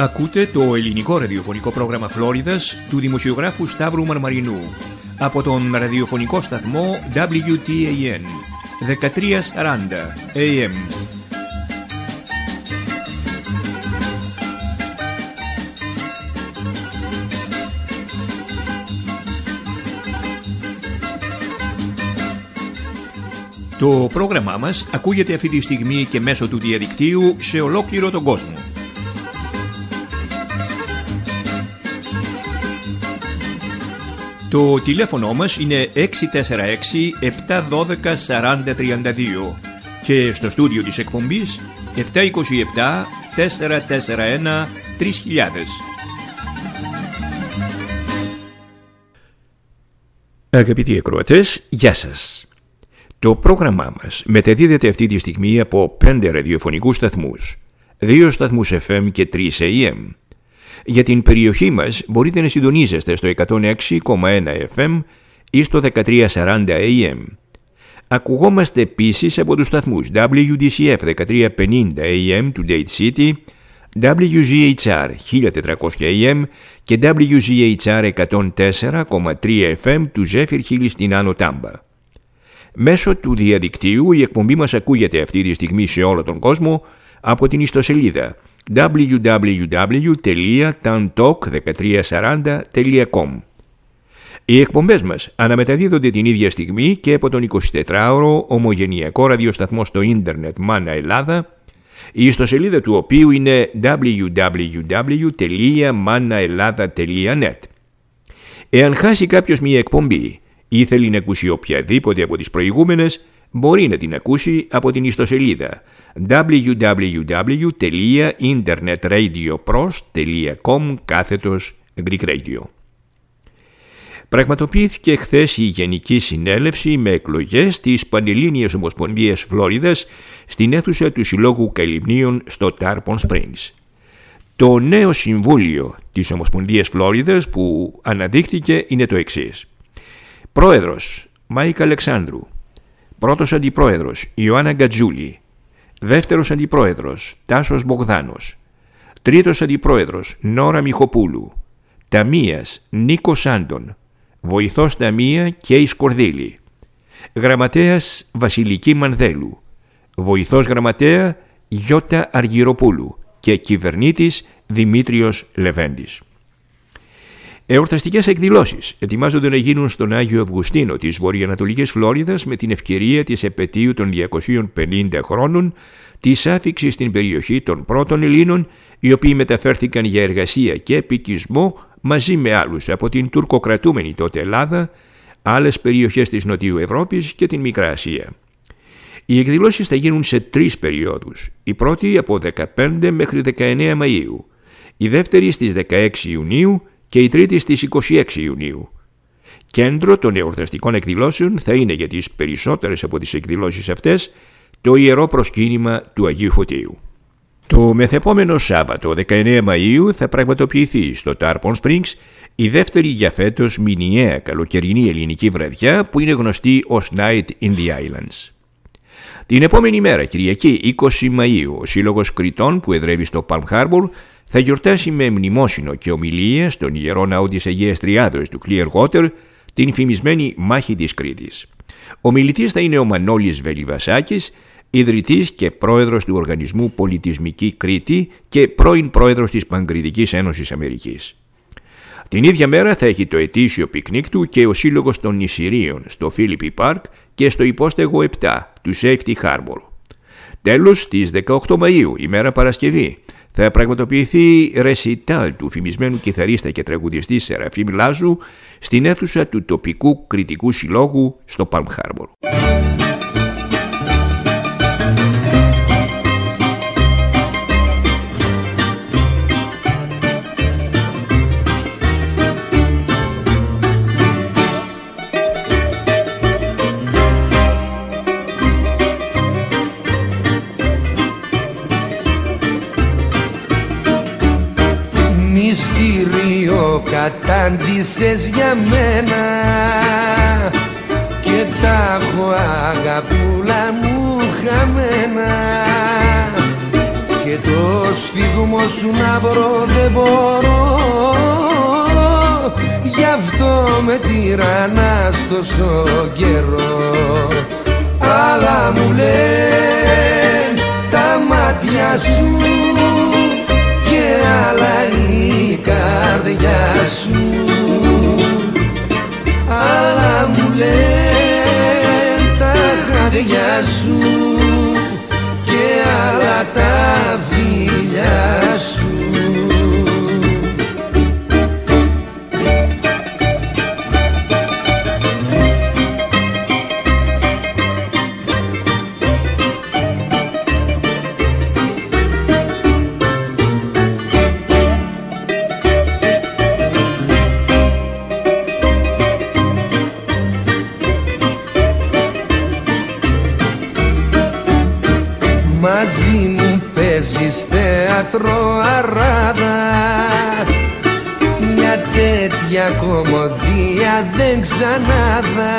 Ακούτε το ελληνικό ραδιοφωνικό πρόγραμμα Φλόριδας του δημοσιογράφου Σταύρου Μαρμαρινού από τον ραδιοφωνικό σταθμό WTAN 1340 AM. Το πρόγραμμά μας ακούγεται αυτή τη στιγμή και μέσω του διαδικτύου σε ολόκληρο τον κόσμο. Το τηλέφωνο μας είναι 646-712-4032 και στο στούντιο της εκπομπής 727-441-3000. Αγαπητοί ακροατές, γεια σας. Το πρόγραμμά μας μεταδίδεται αυτή τη στιγμή από 5 ραδιοφωνικούς σταθμούς, 2 σταθμούς FM και 3 AM. Για την περιοχή μας μπορείτε να συντονίζεστε στο 106,1 FM ή στο 1340 AM. Ακουγόμαστε επίσης από τους σταθμούς WDCF 1350 AM του Dade City, WGHR 1400 AM και WGHR 104,3 FM του Zephyr Hill στην Άνω Τάμπα. Μέσω του διαδικτύου η εκπομπή μας ακούγεται αυτή τη στιγμή σε όλο τον κόσμο από την ιστοσελίδα www.tantalk1340.com. Οι εκπομπές μας αναμεταδίδονται την ίδια στιγμή και από τον 24ωρο ομογενειακό ραδιοσταθμό στο ίντερνετ Μάνα Ελλάδα, η ιστοσελίδα του οποίου είναι www.manaelada.net. Εάν χάσει κάποιος μια εκπομπή ή θέλει να ακούσει οποιαδήποτε από τις προηγούμενες, μπορεί να την ακούσει από την ιστοσελίδα www.internetradiopros.com/Greek Radio. Πραγματοποιήθηκε χθες η Γενική Συνέλευση με εκλογές της Πανελλήνιας Ομοσπονδίας Φλόριδας στην αίθουσα του Συλλόγου Καλυμνίων στο Tarpon Springs. Το νέο συμβούλιο της Ομοσπονδίας Φλόριδας που αναδείχθηκε είναι το εξής. Πρόεδρος Μάικ Αλεξάνδρου. Πρώτος αντιπρόεδρος Ιωάννα Γκατζούλη. Δεύτερος αντιπρόεδρος Τάσος Μπογδάνος. Τρίτος αντιπρόεδρος Νόρα Μιχοπούλου. Ταμείας Νίκος Άντων. Βοηθός ταμεία Κέι Σκορδίλη. Γραμματέας Βασιλική Μανδέλου. Βοηθός γραμματέα Γιώτα Αργυροπούλου και κυβερνήτης Δημήτριος Λεβέντης. Εορταστικές εκδηλώσεις ετοιμάζονται να γίνουν στον Άγιο Αυγουστίνο της βορειοανατολικής Φλόριδας με την ευκαιρία της επετείου των 250 χρόνων της άφιξης στην περιοχή των πρώτων Ελλήνων, οι οποίοι μεταφέρθηκαν για εργασία και επικισμό μαζί με άλλους από την τουρκοκρατούμενη τότε Ελλάδα, άλλες περιοχές της Νοτιού Ευρώπης και την Μικρά Ασία. Οι εκδηλώσεις θα γίνουν σε 3 περιόδους, η πρώτη από 15 μέχρι 19 Μαΐου, η δεύτερη στις 16 Ιουνίου και η τρίτη στις 26 Ιουνίου. Κέντρο των εορταστικών εκδηλώσεων θα είναι για τις περισσότερες από τις εκδηλώσεις αυτές το Ιερό Προσκύνημα του Αγίου Φωτίου. Το μεθεπόμενο Σάββατο 19 Μαΐου θα πραγματοποιηθεί στο Tarpon Springs η δεύτερη για φέτος μηνιαία καλοκαιρινή ελληνική βραδιά που είναι γνωστή ως Night in the Islands. Την επόμενη μέρα, Κυριακή 20 Μαΐου, ο Σύλλογος Κρητών που εδρεύει στο Palm Harbor θα γιορτάσει με μνημόσυνο και ομιλία στον Ιερό Ναό της Αγίας Τριάδος του Clearwater την φημισμένη μάχη της Κρήτης. Ο μιλητής θα είναι ο Μανώλης Βελιβασάκης, ιδρυτής και πρόεδρος του Οργανισμού Πολιτισμική Κρήτη και πρώην πρόεδρος της Παγκριτικής Ένωσης Αμερικής. Την ίδια μέρα θα έχει το ετήσιο πικνίκ του και ο Σύλλογος των Νησιρίων στο Philippi Park και στο υπόστεγο 7 του Safety Harbor. Τέλος, στις 18 Μαΐου, ημέρα Παρασκευή, θα πραγματοποιηθεί ρεσιτάλ του φημισμένου κιθαρίστα και τραγουδιστή Σεραφείμ Λάζου στην αίθουσα του τοπικού κριτικού συλλόγου στο Palm Harbor. Μυστήριο κατάντησες για μένα και τα έχω αγαπούλα μου χαμένα και το σφίγμο σου να βρω δεν μπορώ, γι' αυτό με τυραννάς τόσο καιρό. Αλλά μου λένε τα μάτια σου και άλλα η καρδιά σου, αλλά μου λένε τα χάδια σου και άλλα τα φιλιά σου. Μαζί μου παίζεις θέατρο αράδα, μια τέτοια κομμωδία δεν ξανάδα.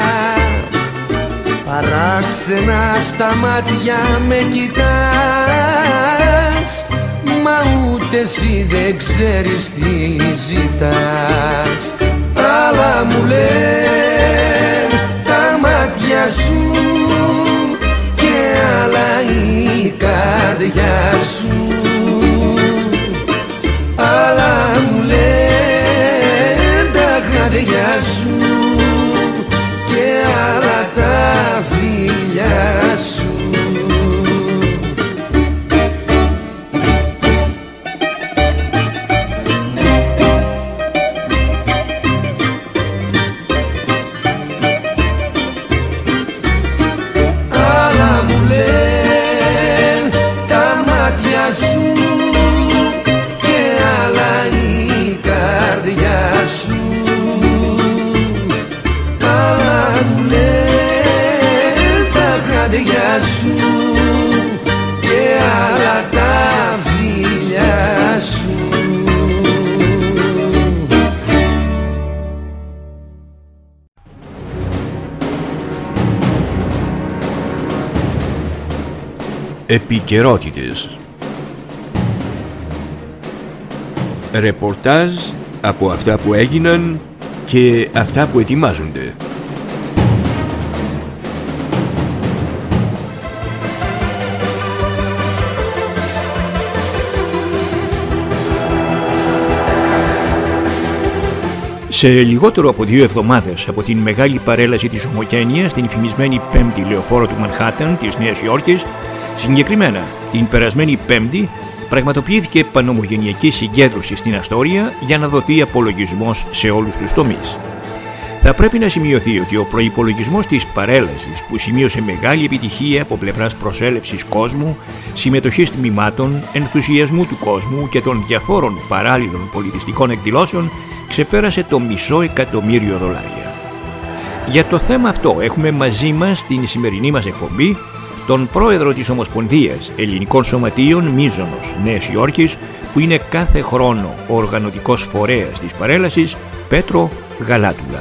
Παράξενα στα μάτια με κοιτάς, μα ούτε εσύ δεν ξέρεις τι ζητάς. Αλλά μου λένε τα μάτια σου και άλλα η καρδιά σου, αλλά μου λένε τα χάδια σου και άλλα τα φιλιά σου. Σου και άλλα τα φιλιά σου. Επικαιρότητες. Ρεπορτάζ από αυτά που έγιναν και αυτά που ετοιμάζονται. Σε λιγότερο από 2 εβδομάδες από την μεγάλη παρέλαση της ομογένειας στην υφημισμένη 5η λεωφόρο του Μανχάταν της Νέας Υόρκης, συγκεκριμένα την περασμένη Πέμπτη, πραγματοποιήθηκε πανομογενειακή συγκέντρωση στην Αστόρια για να δοθεί απολογισμός σε όλους τους τομείς. Θα πρέπει να σημειωθεί ότι ο προϋπολογισμός της παρέλασης, που σημείωσε μεγάλη επιτυχία από πλευράς προσέλευσης κόσμου, συμμετοχής τμήματων, ενθουσιασμού του κόσμου και των διαφόρων παράλληλων πολιτιστικών εκδηλώσεων, ξεπέρασε το $500,000. Για το θέμα αυτό έχουμε μαζί μας στην σημερινή μας εκπομπή τον πρόεδρο της Ομοσπονδίας Ελληνικών Σωματείων Μίζωνος Νέας Υόρκης, που είναι κάθε χρόνο ο οργανωτικός φορέας της παρέλασης, Πέτρο Γαλάτουλα.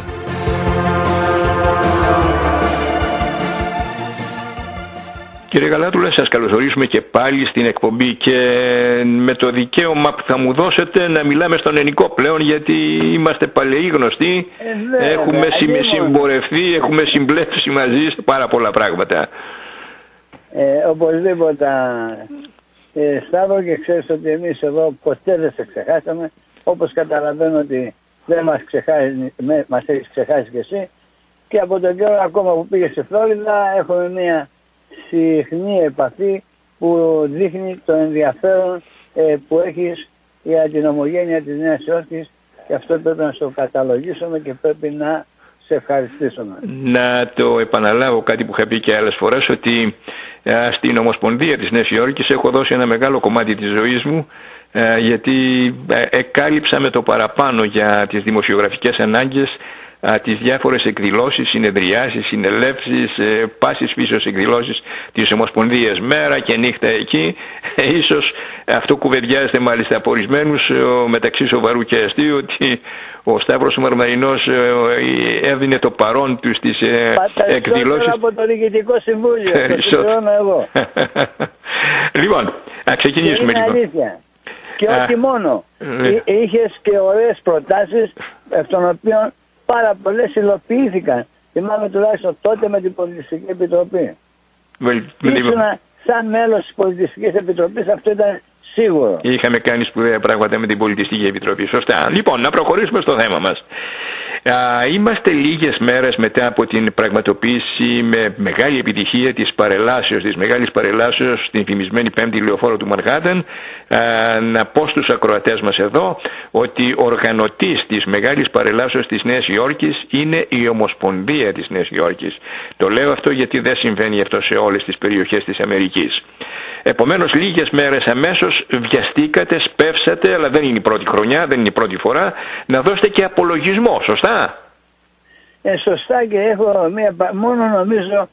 Κύριε Γαλάτουλα, σας καλωσορίσουμε και πάλι στην εκπομπή και με το δικαίωμα που θα μου δώσετε να μιλάμε στον ελληνικό πλέον, γιατί είμαστε παλαιοί γνωστοί, έχουμε συμπορευτεί, έχουμε συμπλέψει μαζί σε πάρα πολλά πράγματα. Οπωσδήποτε, Σταύρο, και ξέρεις ότι εμείς εδώ ποτέ δεν σε ξεχάσαμε, όπως καταλαβαίνω ότι δεν μας έχεις ξεχάσει κι εσύ, και από τον καιρό ακόμα που πήγε στη Φλόριδα έχουμε μια συχνή επαφή που δείχνει το ενδιαφέρον που έχεις για την ομογένεια της Νέας Υόρκης, και αυτό πρέπει να στο καταλογίσουμε και πρέπει να σε ευχαριστήσουμε. Να το επαναλάβω κάτι που είχα πει και άλλες φορές, ότι στην Ομοσπονδία της Νέας Υόρκης έχω δώσει ένα μεγάλο κομμάτι της ζωής μου, γιατί εκάλυψα με το παραπάνω για τις δημοσιογραφικές ανάγκες τις διάφορες εκδηλώσεις, συνεδριάσεις, συνελεύσεις, πάσης πίσως εκδηλώσεις της Ομοσπονδίας, μέρα και νύχτα εκεί. Ίσως αυτό κουβεντιάζεται μάλιστα από ορισμένους, μεταξύ σοβαρού και αστείου, ότι ο Σταύρος ο Μαρμαρινός έδινε το παρόν του στις εκδηλώσεις. Από το Διοικητικό Συμβούλιο, το εγώ. Λοιπόν, Ξεκινήσουμε λίγο. Είναι αλήθεια. Και όχι μόνο. Είχες και ωραίες προτάσεις, εκ των οποίων πάρα πολλές υλοποιήθηκαν. Θυμάμαι τουλάχιστον τότε με την Πολιτιστική Επιτροπή. Ήσουν σαν μέλος της Πολιτιστικής Επιτροπής, αυτό ήταν σίγουρο. Είχαμε κάνει σπουδαία πράγματα με την Πολιτιστική Επιτροπή. Σωστά. Λοιπόν, να προχωρήσουμε στο θέμα μας. Είμαστε λίγες μέρες μετά από την πραγματοποίηση με μεγάλη επιτυχία της μεγάλης παρελάσεως στην φημισμένη 5η λεωφόρο του Μανχάταν. Να πω στους ακροατές μας εδώ ότι ο οργανωτής της μεγάλης παρελάσεως της Νέας Υόρκης είναι η Ομοσπονδία της Νέας Υόρκης. Το λέω αυτό γιατί δεν συμβαίνει αυτό σε όλες τις περιοχές της Αμερικής. Επομένως, λίγες μέρες αμέσως βιαστήκατε, σπεύσατε, αλλά δεν είναι η πρώτη χρονιά, δεν είναι η πρώτη φορά, να δώσετε και απολογισμό, σωστά? Σωστά, και έχω μόνο νομίζω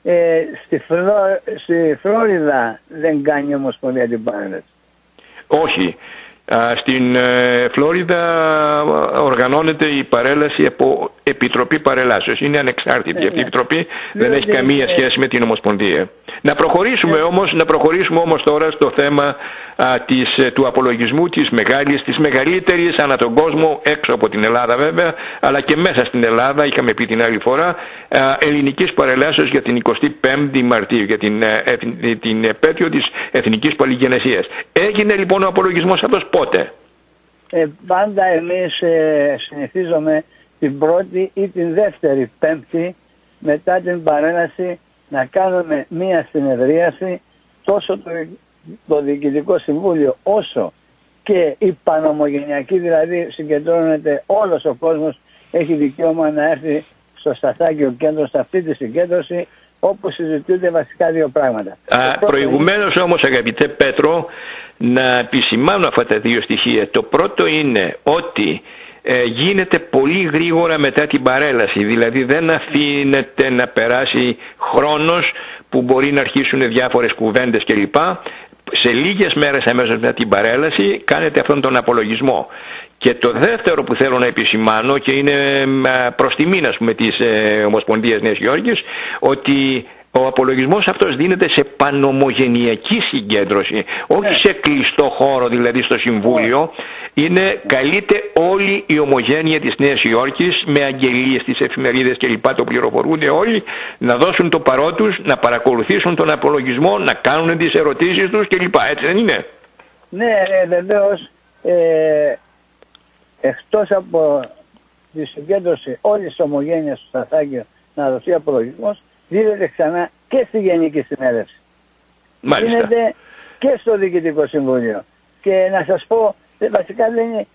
στη Φλόριδα δεν κάνει η Ομοσπονδία την παρέλαση. Όχι. Στην Φλόριδα οργανώνεται η παρέλαση από Επιτροπή Παρελάσεως. Είναι ανεξάρτητη αυτή η Επιτροπή, δεν έχει καμία σχέση με την Ομοσπονδία. Να προχωρήσουμε όμως τώρα στο θέμα του απολογισμού της μεγαλύτερης ανά τον κόσμο, έξω από την Ελλάδα βέβαια, αλλά και μέσα στην Ελλάδα, είχαμε πει την άλλη φορά, ελληνικής παρελάσεως για την 25η Μαρτίου, για την επέτειο της Εθνικής Παλιγενεσίας. Έγινε λοιπόν ο απολογισμός αυτός πότε? Πάντα εμείς συνηθίζουμε την πρώτη ή την δεύτερη Πέμπτη μετά την παρέλαση να κάνουμε μία συνεδρίαση, τόσο το Διοικητικό Συμβούλιο όσο και η Πανομογενειακή, δηλαδή συγκεντρώνεται όλος ο κόσμος, έχει δικαίωμα να έρθει στο Σταθάκιο Κέντρο, σε αυτή τη συγκέντρωση, όπου συζητούνται βασικά δύο πράγματα. Προηγουμένως όμως, αγαπητέ Πέτρο, να επισημάνω αυτά τα δύο στοιχεία. Το πρώτο είναι ότι γίνεται πολύ γρήγορα μετά την παρέλαση, δηλαδή δεν αφήνεται να περάσει χρόνος που μπορεί να αρχίσουν διάφορες κουβέντες κλπ. Σε λίγες μέρες αμέσως μετά την παρέλαση κάνετε αυτόν τον απολογισμό. Και το δεύτερο που θέλω να επισημάνω, και είναι προς τιμήν της Ομοσπονδίας Νέας Υόρκης, ότι ο απολογισμός αυτός δίνεται σε πανομογενειακή συγκέντρωση, όχι σε κλειστό χώρο, δηλαδή στο Συμβούλιο. Καλείται όλη η ομογένεια της Νέας Υόρκης, με αγγελίες στις εφημερίδες κλπ. Το πληροφορούνται όλοι, να δώσουν το παρό τους, να παρακολουθήσουν τον απολογισμό, να κάνουν τις ερωτήσεις τους κλπ. Έτσι δεν είναι? Ναι, βεβαίως. Εκτός από τη συγκέντρωση όλης της ομογένειας στο Σταθάκιο να δοθεί απολογισμός, δίδεται ξανά και στη Γενική Συνέλευση. Δίνεται και στο Διοικητικό Συμβούλιο. Και να σας πω, βασικά δεν είναι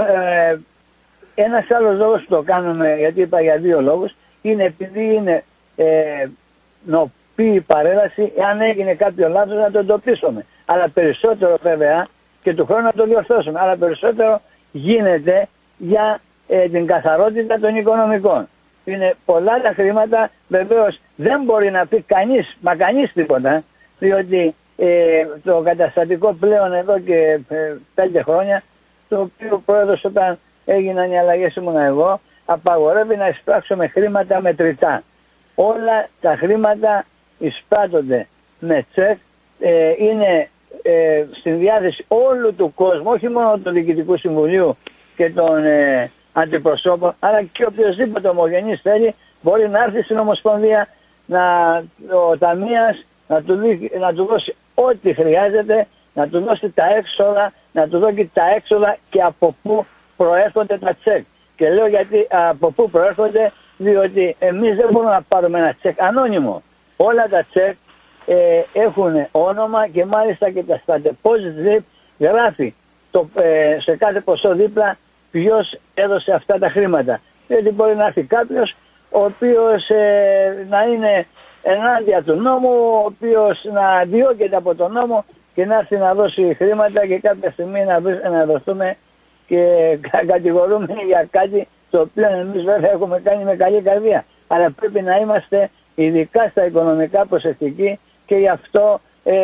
ένας άλλος λόγος που το κάνουμε, γιατί είπα για δύο λόγους, είναι επειδή είναι νοπή η παρέλαση, εάν έγινε κάποιο λάθος να το εντοπίσουμε. Αλλά περισσότερο βέβαια, και του χρόνου να το διορθώσουμε, αλλά περισσότερο γίνεται για την καθαρότητα των οικονομικών. Είναι πολλά τα χρήματα, βεβαίως δεν μπορεί να πει κανείς τίποτα, διότι το καταστατικό πλέον εδώ και 5 χρόνια, το οποίο ο πρόεδρος όταν έγιναν οι αλλαγές ήμουν εγώ, απαγορεύει να εισπράξουμε χρήματα μετρητά. Όλα τα χρήματα εισπράττονται με τσεκ, είναι στην διάθεση όλου του κόσμου, όχι μόνο του Διοικητικού Συμβουλίου και των αντιπροσώπων, αλλά και οποιοδήποτε ομογενής θέλει μπορεί να έρθει στην Ομοσπονδία, ο ταμείας να του δώσει ό,τι χρειάζεται, να του δώσει τα έξοδα, να του δώσει τα έξοδα και από πού προέρχονται τα τσεκ. Και λέω γιατί από πού προέρχονται, διότι εμείς δεν μπορούμε να πάρουμε ένα τσεκ ανώνυμο. Όλα τα τσεκ έχουν όνομα και μάλιστα και στα deposit slip γράφει σε κάθε ποσό δίπλα ποιος έδωσε αυτά τα χρήματα. Γιατί μπορεί να έρθει κάποιος ο οποίος να είναι ενάντια του νόμου, ο οποίος να διώκεται από τον νόμο και να έρθει να δώσει χρήματα και κάποια στιγμή να δοθούμε και κατηγορούμε για κάτι το οποίο εμείς βέβαια έχουμε κάνει με καλή καρδία. Αλλά πρέπει να είμαστε ειδικά στα οικονομικά προσεκτικοί και γι' αυτό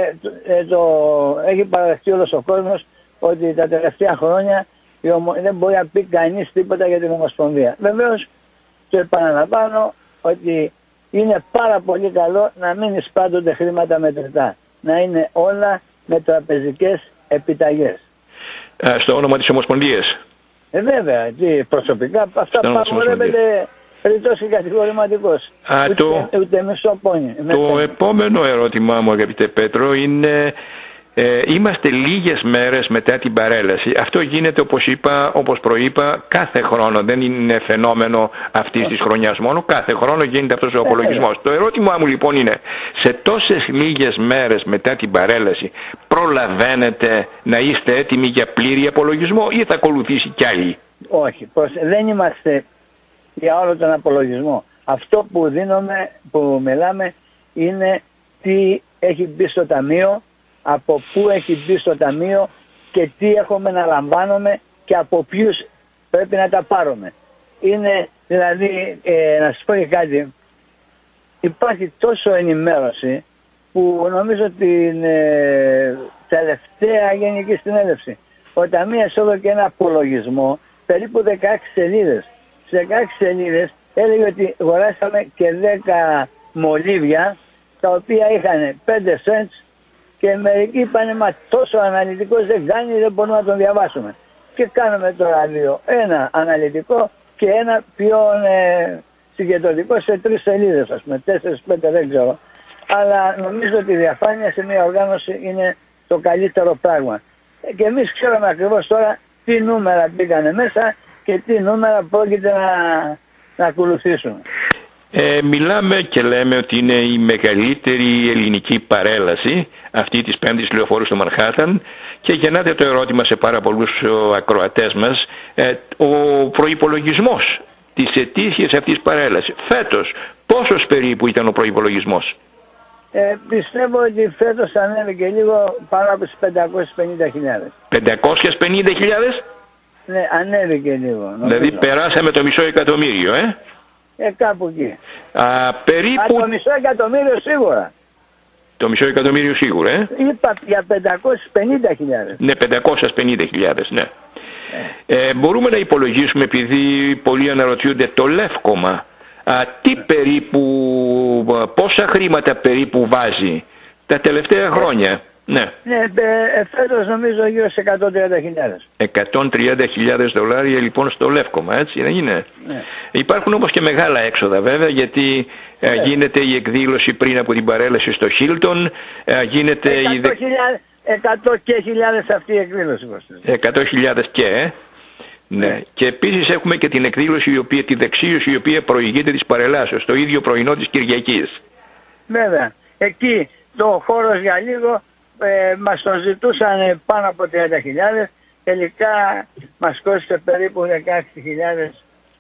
έχει παραδεχτεί όλος ο κόσμος ότι τα τελευταία χρόνια δεν μπορεί να πει κανείς τίποτα για την Ομοσπονδία. Βεβαίως το επαναλαμβάνω ότι είναι πάρα πολύ καλό να μην εισπράττονται χρήματα μετρητά. Να είναι όλα με τραπεζικές επιταγές. Στο όνομα της Ομοσπονδίας. Βέβαια, προσωπικά αυτά απαγορεύεται ρητός και κατηγορηματικός. Ούτε μισό πόνι. Το επόμενο ερώτημά μου, αγαπητέ Πέτρο, είναι είμαστε λίγες μέρες μετά την παρέλαση. Αυτό γίνεται, όπως προείπα, κάθε χρόνο. Δεν είναι φαινόμενο αυτής της χρονιάς μόνο. Κάθε χρόνο γίνεται αυτός ο απολογισμός. Το ερώτημά μου λοιπόν είναι, σε τόσες λίγες μέρες μετά την παρέλαση προλαβαίνετε να είστε έτοιμοι για πλήρη απολογισμό ή θα ακολουθήσει κι άλλη? Όχι, δεν είμαστε για όλο τον απολογισμό. Αυτό που μιλάμε είναι τι έχει μπει στο ταμείο, από πού έχει μπει στο ταμείο και τι έχουμε να λαμβάνουμε και από ποιους πρέπει να τα πάρουμε. Είναι δηλαδή, να σας πω και κάτι, υπάρχει τόσο ενημέρωση που νομίζω την τελευταία Γενική Συνέλευση ο Ταμείας έδωσε και ένα απολογισμό περίπου 16 σελίδες. Σε 16 σελίδες έλεγε ότι αγοράσαμε και 10 μολύβια τα οποία είχαν 5 cents και μερικοί είπανε μα τόσο αναλυτικός δεν κάνει, δεν μπορούμε να τον διαβάσουμε. Και κάνουμε τώρα δύο. Ένα αναλυτικό και ένα πιο συγκεντρωτικό σε 3 σελίδες, ας πούμε, 4-5 δεν ξέρω. Αλλά νομίζω ότι η διαφάνεια σε μια οργάνωση είναι το καλύτερο πράγμα. Και εμείς ξέρουμε ακριβώς τώρα τι νούμερα πήγανε μέσα και τι νούμερα πρόκειται να ακολουθήσουν. Μιλάμε και λέμε ότι είναι η μεγαλύτερη ελληνική παρέλαση αυτή της 5ης λεωφόρου στο Μανχάταν και γεννάται το ερώτημα σε πάρα πολλούς ακροατές μας, ο προϋπολογισμός της ετήσιας αυτής της παρέλασης φέτος πόσος περίπου ήταν ο προϋπολογισμός? Πιστεύω ότι φέτος ανέβηκε λίγο πάνω από τις 550.000. 550.000? Ναι, ανέβηκε λίγο. Νομίζω. Δηλαδή περάσαμε το μισό εκατομμύριο, κάπου εκεί. Περίπου... το μισό εκατομμύριο σίγουρα. Το μισό εκατομμύριο σίγουρα, Είπα για 550.000. Ναι, 550.000, ναι. Μπορούμε να υπολογίσουμε, επειδή πολλοί αναρωτιούνται, το Λεύκομα. Τι περίπου, πόσα χρήματα περίπου βάζει τα τελευταία χρόνια? Ναι, φέτος νομίζω γύρω σε 130.000. $130.000 λοιπόν στο Λεύκομα, έτσι δεν είναι? Ναι. Υπάρχουν όμως και μεγάλα έξοδα βέβαια, γιατί γίνεται η εκδήλωση πριν από την παρέλαση στο Χίλτον, γίνεται 100 και χιλιάδες αυτή η εκδήλωση. 100.000 και ναι. Και επίσης έχουμε και την εκδήλωση, τη δεξίωση, η οποία προηγείται της παρελάσεως, το ίδιο πρωινό της Κυριακής. Βέβαια, εκεί το χώρος για λίγο μας το ζητούσαν πάνω από 30.000, τελικά μας κόστησε περίπου 16.000,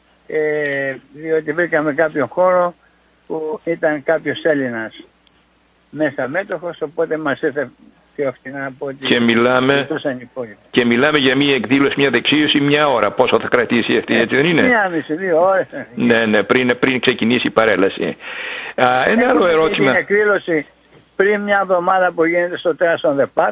διότι βρήκαμε κάποιο χώρο που ήταν κάποιος Έλληνας μέσα μέτοχος, οπότε μας ήρθε πιο φθηνά από ό,τι ζητούσαν οι υπόλοιποι. Και μιλάμε για μια εκδήλωση, μια δεξίωση, μια ώρα. Πόσο θα κρατήσει αυτή, έτσι δεν είναι? 1,5-2 ώρες. Ναι, πριν ξεκινήσει η παρέλαση. Ένα άλλο ερώτημα. Την εκδήλωση πριν μια εβδομάδα που γίνεται στο Τέρας on the Park.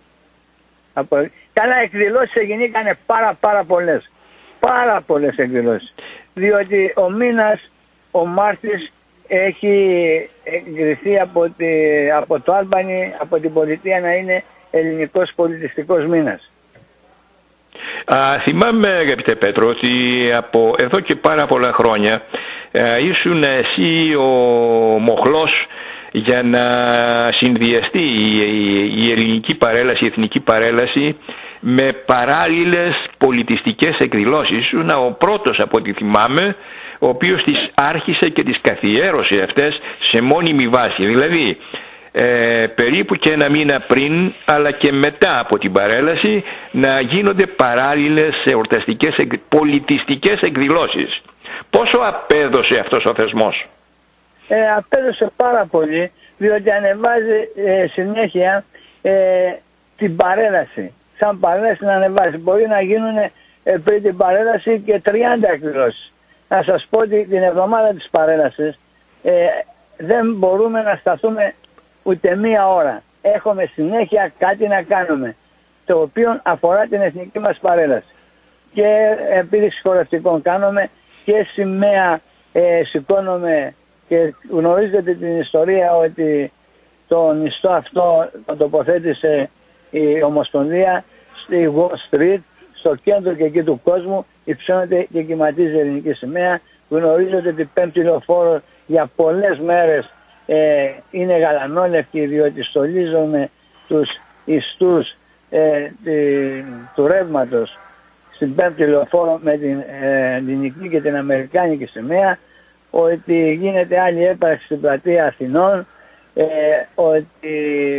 Καλά, εκδηλώσεις έγιναν πάρα πολλές. Πάρα πολλές εκδηλώσεις. Διότι ο μήνας, ο Μάρτης, έχει εγκριθεί από το Άλμπανι, από την πολιτεία, να είναι ελληνικός πολιτιστικός μήνας. Θυμάμαι, αγαπητέ Πέτρο, ότι από εδώ και πάρα πολλά χρόνια ήσουν εσύ ο μοχλός για να συνδυαστεί η ελληνική παρέλαση, η εθνική παρέλαση με παράλληλες πολιτιστικές εκδηλώσεις. Ήσουν ο πρώτος, από ό,τι θυμάμαι, ο οποίος τις άρχισε και τις καθιέρωσε αυτές σε μόνιμη βάση. Δηλαδή περίπου και ένα μήνα πριν, αλλά και μετά από την παρέλαση, να γίνονται παράλληλες εορταστικές πολιτιστικές εκδηλώσεις. Πόσο απέδωσε αυτός ο θεσμός? Απέδωσε πάρα πολύ, διότι ανεβάζει συνέχεια την παρέλαση. Σαν παρέλαση να ανεβάζει. Μπορεί να γίνουν πριν την παρέλαση και 30 εκδηλώσεις. Να σας πω ότι την εβδομάδα της παρέλασης δεν μπορούμε να σταθούμε ούτε μία ώρα. Έχουμε συνέχεια κάτι να κάνουμε, το οποίο αφορά την εθνική μας παρέλαση. Και επίδειξη χορευτικών κάνουμε και σημαία σηκώνουμε, και γνωρίζετε την ιστορία ότι το νηστό αυτό το τοποθέτησε η Ομοσπονδία στη Wall Street, στο κέντρο και εκεί του κόσμου, υψώνεται και κυματίζει η ελληνική σημαία. Γνωρίζετε ότι η Πέμπτη Λεωφόρο για πολλές μέρες είναι γαλανόλευκη, διότι στολίζουν τους ιστούς του ρεύματος στην Πέμπτη Λεωφόρο με την ελληνική και την αμερικάνικη σημαία, ότι γίνεται άλλη έπαρξη στην πλατεία Αθηνών, ότι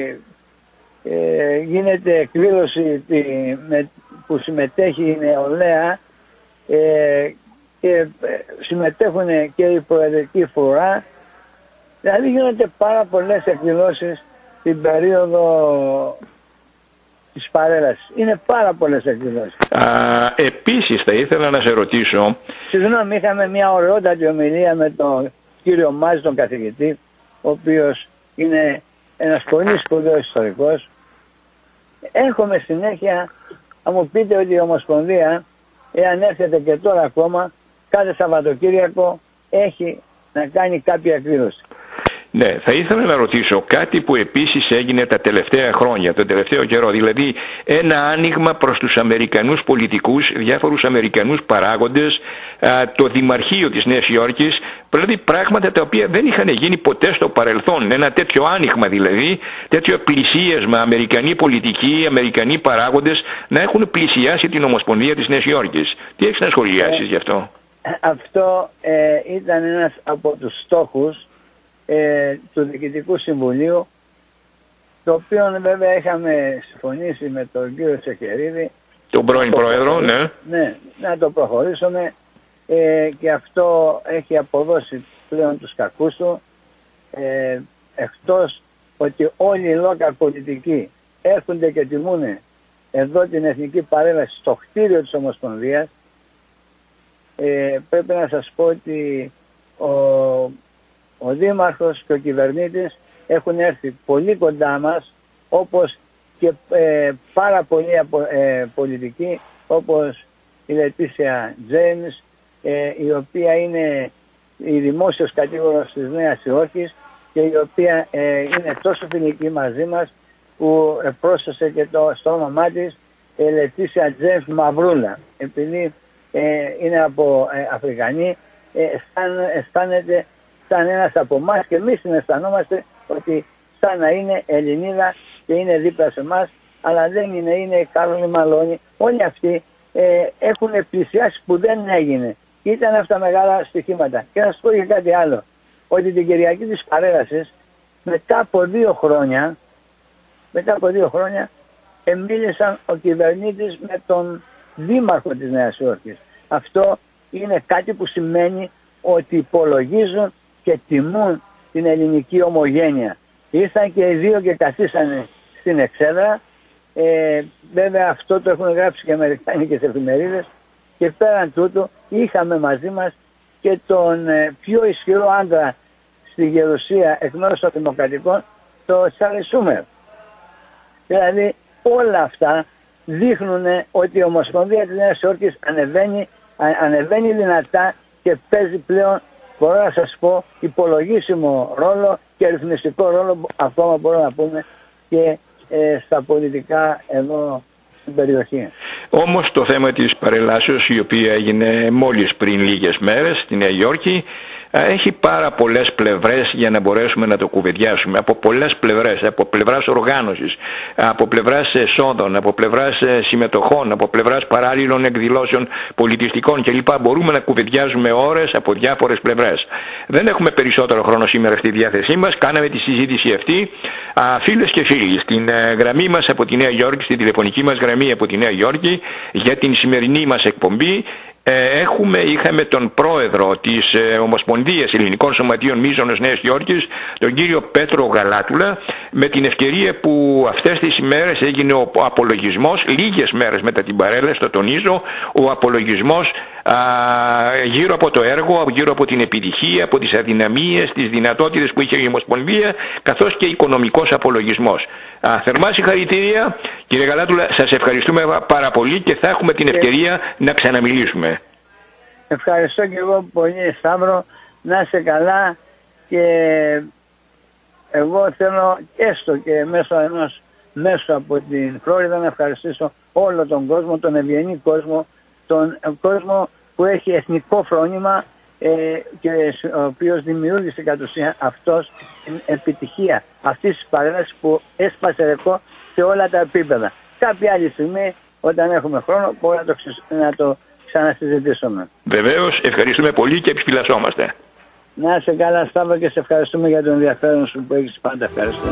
γίνεται εκδήλωση που συμμετέχει η νεολαία και συμμετέχουν και η προεδρική φρουρά. Δηλαδή γίνονται πάρα πολλές εκδηλώσεις την περίοδο της παρέλασης. Είναι πάρα πολλές εκδηλώσεις. Επίσης θα ήθελα να σε ρωτήσω. Συγγνώμη, είχαμε μια ωραιότατη ομιλία με τον κύριο Μάζη, τον καθηγητή, ο οποίος είναι ένας πολύ σπουδαίος ιστορικός. Έχουμε συνέχεια, θα μου πείτε ότι η Ομοσπονδία, εάν έρχεται και τώρα ακόμα, κάθε Σαββατοκύριακο έχει να κάνει κάποια εκδήλωση. Ναι, θα ήθελα να ρωτήσω κάτι που επίσης έγινε τα τελευταία χρόνια, τον τελευταίο καιρό, δηλαδή ένα άνοιγμα προς τους Αμερικανούς πολιτικούς, διάφορους Αμερικανούς παράγοντες, το Δημαρχείο της Νέας Υόρκης, δηλαδή πράγματα τα οποία δεν είχαν γίνει ποτέ στο παρελθόν. Ένα τέτοιο άνοιγμα δηλαδή, τέτοιο πλησίασμα, Αμερικανοί πολιτικοί, Αμερικανοί παράγοντες να έχουν πλησιάσει την Ομοσπονδία της Νέας Υόρκης. Τι έχεις να σχολιάσεις γι' αυτό? Αυτό ήταν ένας από τους στόχους του Διοικητικού Συμβουλίου, το οποίο βέβαια είχαμε συμφωνήσει με τον κύριο Τσεκερίδη, τον πρώην πρόεδρο, ναι. Ναι, να το προχωρήσουμε, και αυτό έχει αποδώσει πλέον τους κακούς του, εκτός ότι όλοι οι λόγοι πολιτικοί έρχονται και τιμούν εδώ την εθνική παρέλαση στο κτίριο της Ομοσπονδίας. Πρέπει να σας πω ότι ο Δήμαρχος και ο κυβερνήτης έχουν έρθει πολύ κοντά μας, όπως και πάρα πολλοί πολιτικοί, όπως η Λετήσια Τζέιμς, η οποία είναι η δημόσιος κατήγορος της Νέας Υόρκης και η οποία είναι τόσο φιλική μαζί μας, που πρόσθεσε και στο όνομά της Λετήσια Τζέιμς Μαυρούλα, επειδή είναι από Αφρικανή. Αισθάνεται σαν ένας από εμάς και εμείς αισθανόμαστε ότι σαν να είναι Ελληνίδα και είναι δίπλα σε εμάς, αλλά δεν είναι, είναι η Κάρολη Μαλώνη. Όλοι αυτοί έχουν πλησιάσει που δεν έγινε. Ήταν αυτά μεγάλα στοιχήματα. Και να σας πω και κάτι άλλο, ότι την Κυριακή της παρέλασης, μετά από 2 χρόνια, μίλησαν ο κυβερνήτης με τον Δήμαρχο της Νέας Υόρκης. Αυτό είναι κάτι που σημαίνει ότι υπολογίζουν και τιμούν την ελληνική ομογένεια. Ήρθαν και οι δύο και καθίσανε στην εξέδρα. Βέβαια αυτό το έχουν γράψει και αμερικάνικες εφημερίδες. Και πέραν τούτου είχαμε μαζί μας και τον πιο ισχυρό άντρα στη Γερουσία εκ μέρους των Δημοκρατικών, τον Τσάρλι Σούμερ. Δηλαδή όλα αυτά δείχνουν ότι η Ομοσπονδία της Νέας Υόρκης ανεβαίνει δυνατά και παίζει πλέον, μπορώ να σας πω, υπολογίσιμο ρόλο και ρυθμιστικό ρόλο, ακόμα μπορούμε να πούμε, και στα πολιτικά εδώ στην περιοχή. Όμως το θέμα της παρελάσεως, η οποία έγινε μόλις πριν λίγες μέρες στη Νέα Υόρκη, έχει πάρα πολλές πλευρές για να μπορέσουμε να το κουβεντιάσουμε. Από πολλές πλευρές, από πλευράς οργάνωσης, από πλευράς εσόδων, από πλευράς συμμετοχών, από πλευράς παράλληλων εκδηλώσεων πολιτιστικών κλπ. Μπορούμε να κουβεντιάζουμε ώρες από διάφορες πλευρές. Δεν έχουμε περισσότερο χρόνο σήμερα στη διάθεσή μας. Κάναμε τη συζήτηση αυτή. Φίλες και φίλοι, στην γραμμή μας από τη Νέα Υόρκη, στην τηλεφωνική μας γραμμή από τη Νέα Υόρκη, για την σημερινή μας εκπομπή, είχαμε τον πρόεδρο της Ομοσπονδίας Ελληνικών Σωματείων Μίζωνος Νέας Υόρκης, τον κύριο Πέτρο Γαλάτουλα, με την ευκαιρία που αυτές τις ημέρες έγινε ο απολογισμός, λίγες μέρες μετά την παρέλαση, το τονίζω, ο απολογισμός γύρω από το έργο, γύρω από την επιτυχία, από τις αδυναμίες, τις δυνατότητες που είχε η Ομοσπονδία, καθώς και οικονομικός απολογισμός. Θερμά συγχαρητήρια, κύριε Γαλάτουλα, σας ευχαριστούμε πάρα πολύ και θα έχουμε την ευκαιρία να ξαναμιλήσουμε. Ευχαριστώ και εγώ πολύ, Σταύρο, να είσαι καλά, και εγώ θέλω έστω και μέσω ενός μέσω από την Φλόριδα να ευχαριστήσω όλο τον κόσμο, τον ευγενή κόσμο, τον κόσμο που έχει εθνικό φρόνημα και ο οποίος δημιούργησε κατ' ουσίαν αυτός την επιτυχία αυτής της παρέλασης που έσπασε ρεκόρ σε όλα τα επίπεδα. Κάποια άλλη στιγμή, όταν έχουμε χρόνο, μπορούμε να το ξανασυζητήσουμε. Βεβαίως, ευχαριστούμε πολύ και επιφυλασσόμαστε. Να είσαι καλά, Σταύρο, και σε ευχαριστούμε για τον ενδιαφέρον σου που έχεις πάντα. Ευχαριστώ.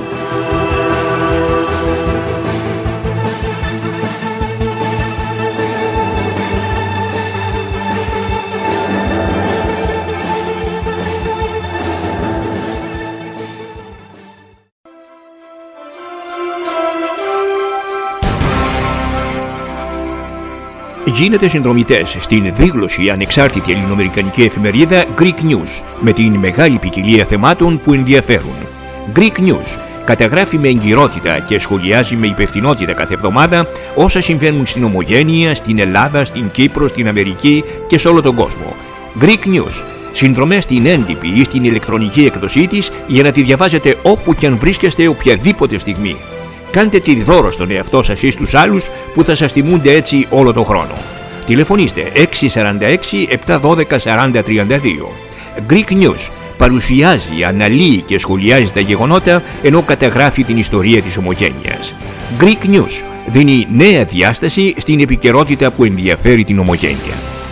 Γίνετε συνδρομητές στην δίγλωση ανεξάρτητη ελληνοαμερικανική εφημερίδα Greek News με την μεγάλη ποικιλία θεμάτων που ενδιαφέρουν. Greek News καταγράφει με εγκυρότητα και σχολιάζει με υπευθυνότητα κάθε εβδομάδα όσα συμβαίνουν στην Ομογένεια, στην Ελλάδα, στην Κύπρο, στην Αμερική και σε όλο τον κόσμο. Greek News. Συνδρομές στην έντυπη ή στην ηλεκτρονική εκδοσή της για να τη διαβάζετε όπου και αν βρίσκεστε οποιαδήποτε στιγμή. Κάντε τη δώρο στον εαυτό σας ή στους άλλους που θα σας τιμούνται έτσι όλο τον χρόνο. Τηλεφωνήστε 646 712 4032. Greek News παρουσιάζει, αναλύει και σχολιάζει τα γεγονότα ενώ καταγράφει την ιστορία της Ομογένειας. Greek News δίνει νέα διάσταση στην επικαιρότητα που ενδιαφέρει την Ομογένεια.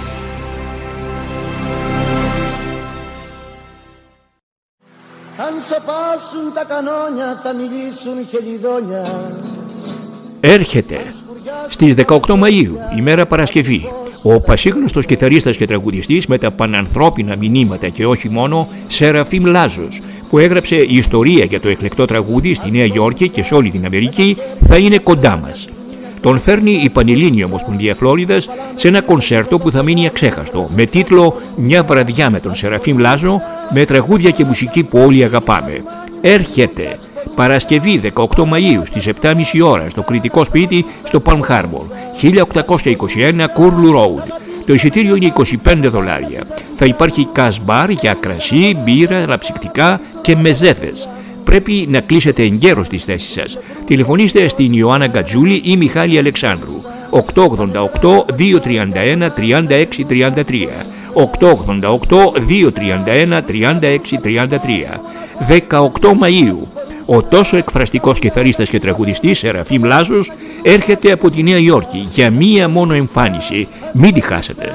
Αν σοπάσουν τα κανόνια θα μιλήσουν χελιδόνια. Έρχεται στις 18 Μαΐου, ημέρα Παρασκευή, ο πασίγνωστος κιθαρίστας και τραγουδιστής με τα πανανθρώπινα μηνύματα και όχι μόνο, Σεραφείμ Λάζος, που έγραψε ιστορία για το εκλεκτό τραγούδι στη Νέα Υόρκη και σε όλη την Αμερική, θα είναι κοντά μας. Τον φέρνει η Πανελλήνια Ομοσπονδία Φλόριδας σε ένα κονσέρτο που θα μείνει αξέχαστο, με τίτλο «Μια βραδιά με τον Σεραφείμ Λάζο», με τραγούδια και μουσική που όλοι αγαπάμε. Έρχεται Παρασκευή 18 Μαΐου στις 7.30 ώρα στο Κρητικό Σπίτι στο Palm Harbor, 1821 Κούρλου Road. Το εισιτήριο είναι $25. Θα υπάρχει κασμπάρ για κρασί, μπύρα, λαψικτικά και μεζέδες. Πρέπει να κλείσετε εγκαίρως τις θέσεις σας. Τηλεφωνήστε στην Ιωάννα Γκατζούλη ή Μιχάλη Αλεξάνδρου. 888 231 3633. 888 231 3633. 18 Μαΐου. Ο τόσο εκφραστικός κιθαρίστας και τραγουδιστής Σεραφείμ Λάζος έρχεται από τη Νέα Υόρκη για μία μόνο εμφάνιση. Μην τη χάσετε.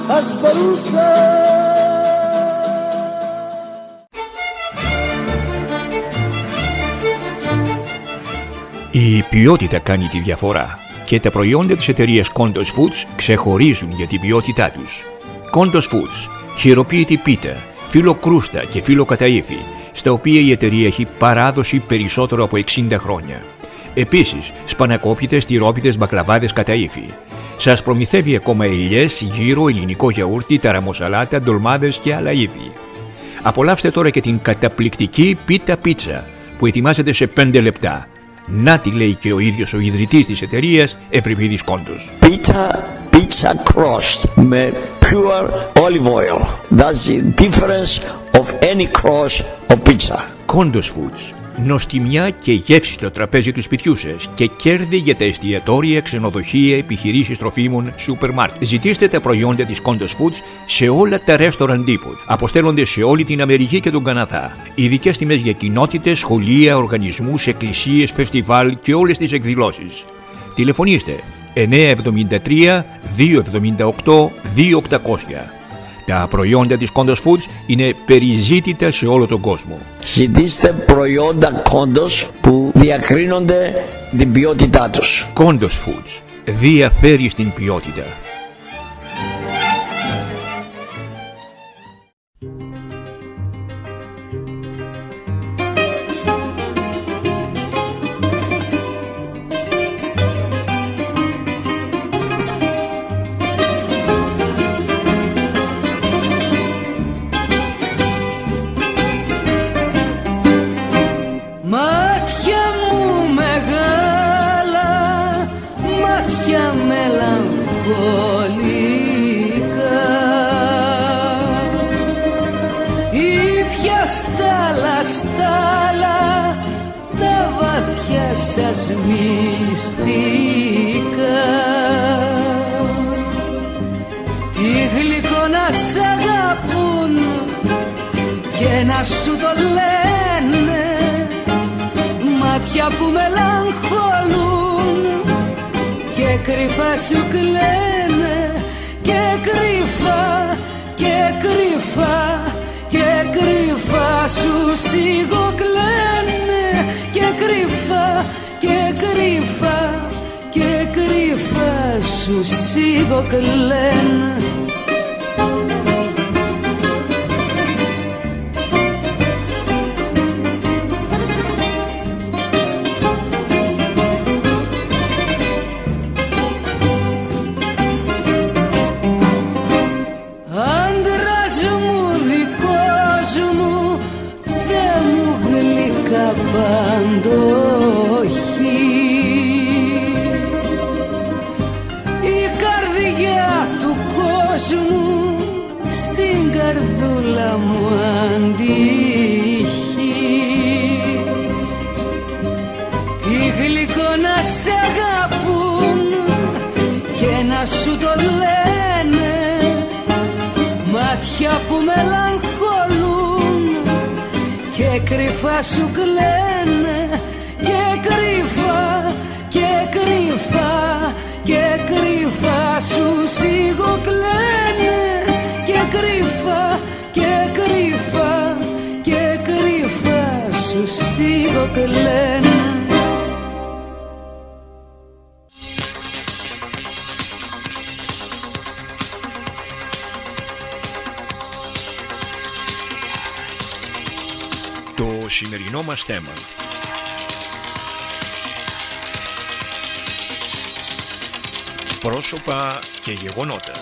Η ποιότητα κάνει τη διαφορά και τα προϊόντα της εταιρείας Kondos Foods ξεχωρίζουν για την ποιότητά τους. Kondos Foods, χειροποίητη πίτα, φύλλο κρούστα και φύλλο καταΐφι, στα οποία η εταιρεία έχει παράδοση περισσότερο από 60 χρόνια. Επίσης, σπανακόπιτες, τυρόπιτες, μπακλαβάδες καταΐφι. Σας προμηθεύει ακόμα ελιές, γύρο, ελληνικό γιαούρτι, ταραμοσαλάτα, ντολμάδες και άλλα είδη. Απολαύστε τώρα και την καταπληκτική πίτα πίτσα που ετοιμάζεται σε 5 λεπτά. Να τη λέει και ο ίδιος ο ιδρυτής της εταιρείας, Ευρυπίδης Κόντος. Pizza crust με pure olive oil. That's the difference of any crust of pizza. Kondos Foods. Νοστιμιά και γεύση στο τραπέζι του σπιτιού σας και κέρδη για τα εστιατόρια, ξενοδοχεία, επιχειρήσεις τροφίμων, σούπερ μάρκετ. Ζητήστε τα προϊόντα της Kondos Foods σε όλα τα restaurant depot. Αποστέλλονται σε όλη την Αμερική και τον Καναδά. Ειδικές τιμές για κοινότητες, σχολεία, οργανισμούς, εκκλησίες, φεστιβάλ και όλες τις εκδηλώσεις. Τηλεφωνήστε 973 278 2800. Τα προϊόντα της Kondos Foods είναι περιζήτητα σε όλο τον κόσμο. Ζητήστε προϊόντα Kondos που διακρίνονται την ποιότητά τους. Kondos Foods διαφέρει στην ποιότητα. σας μυστικά. Τι γλυκό να σ' αγαπούν και να σου το λένε, μάτια που μελαγχολούν και κρυφά σου κλαίνε, και κρυφά, και κρυφά, και κρυφά σου σιγοκλαίνε, και κρυφά, και κρυφά, και κρυφά σου σιγοκλαίνε. Παντοχή, η καρδιά του κόσμου στην καρδούλα μου αντίχει. Τι γλυκό να σ' αγαπούν και να σου το λένε, μάτια που μελαγχολούν και κρυφά σου κλαίνε, και κρυφά, και κρυφά, και κρυφά σου σιγοκλαίνε, και κρυφά, και κρυφά, και κρυφά σου σιγοκλαίνε. Το σημερινό μας θέμα: πρόσωπα και γεγονότα.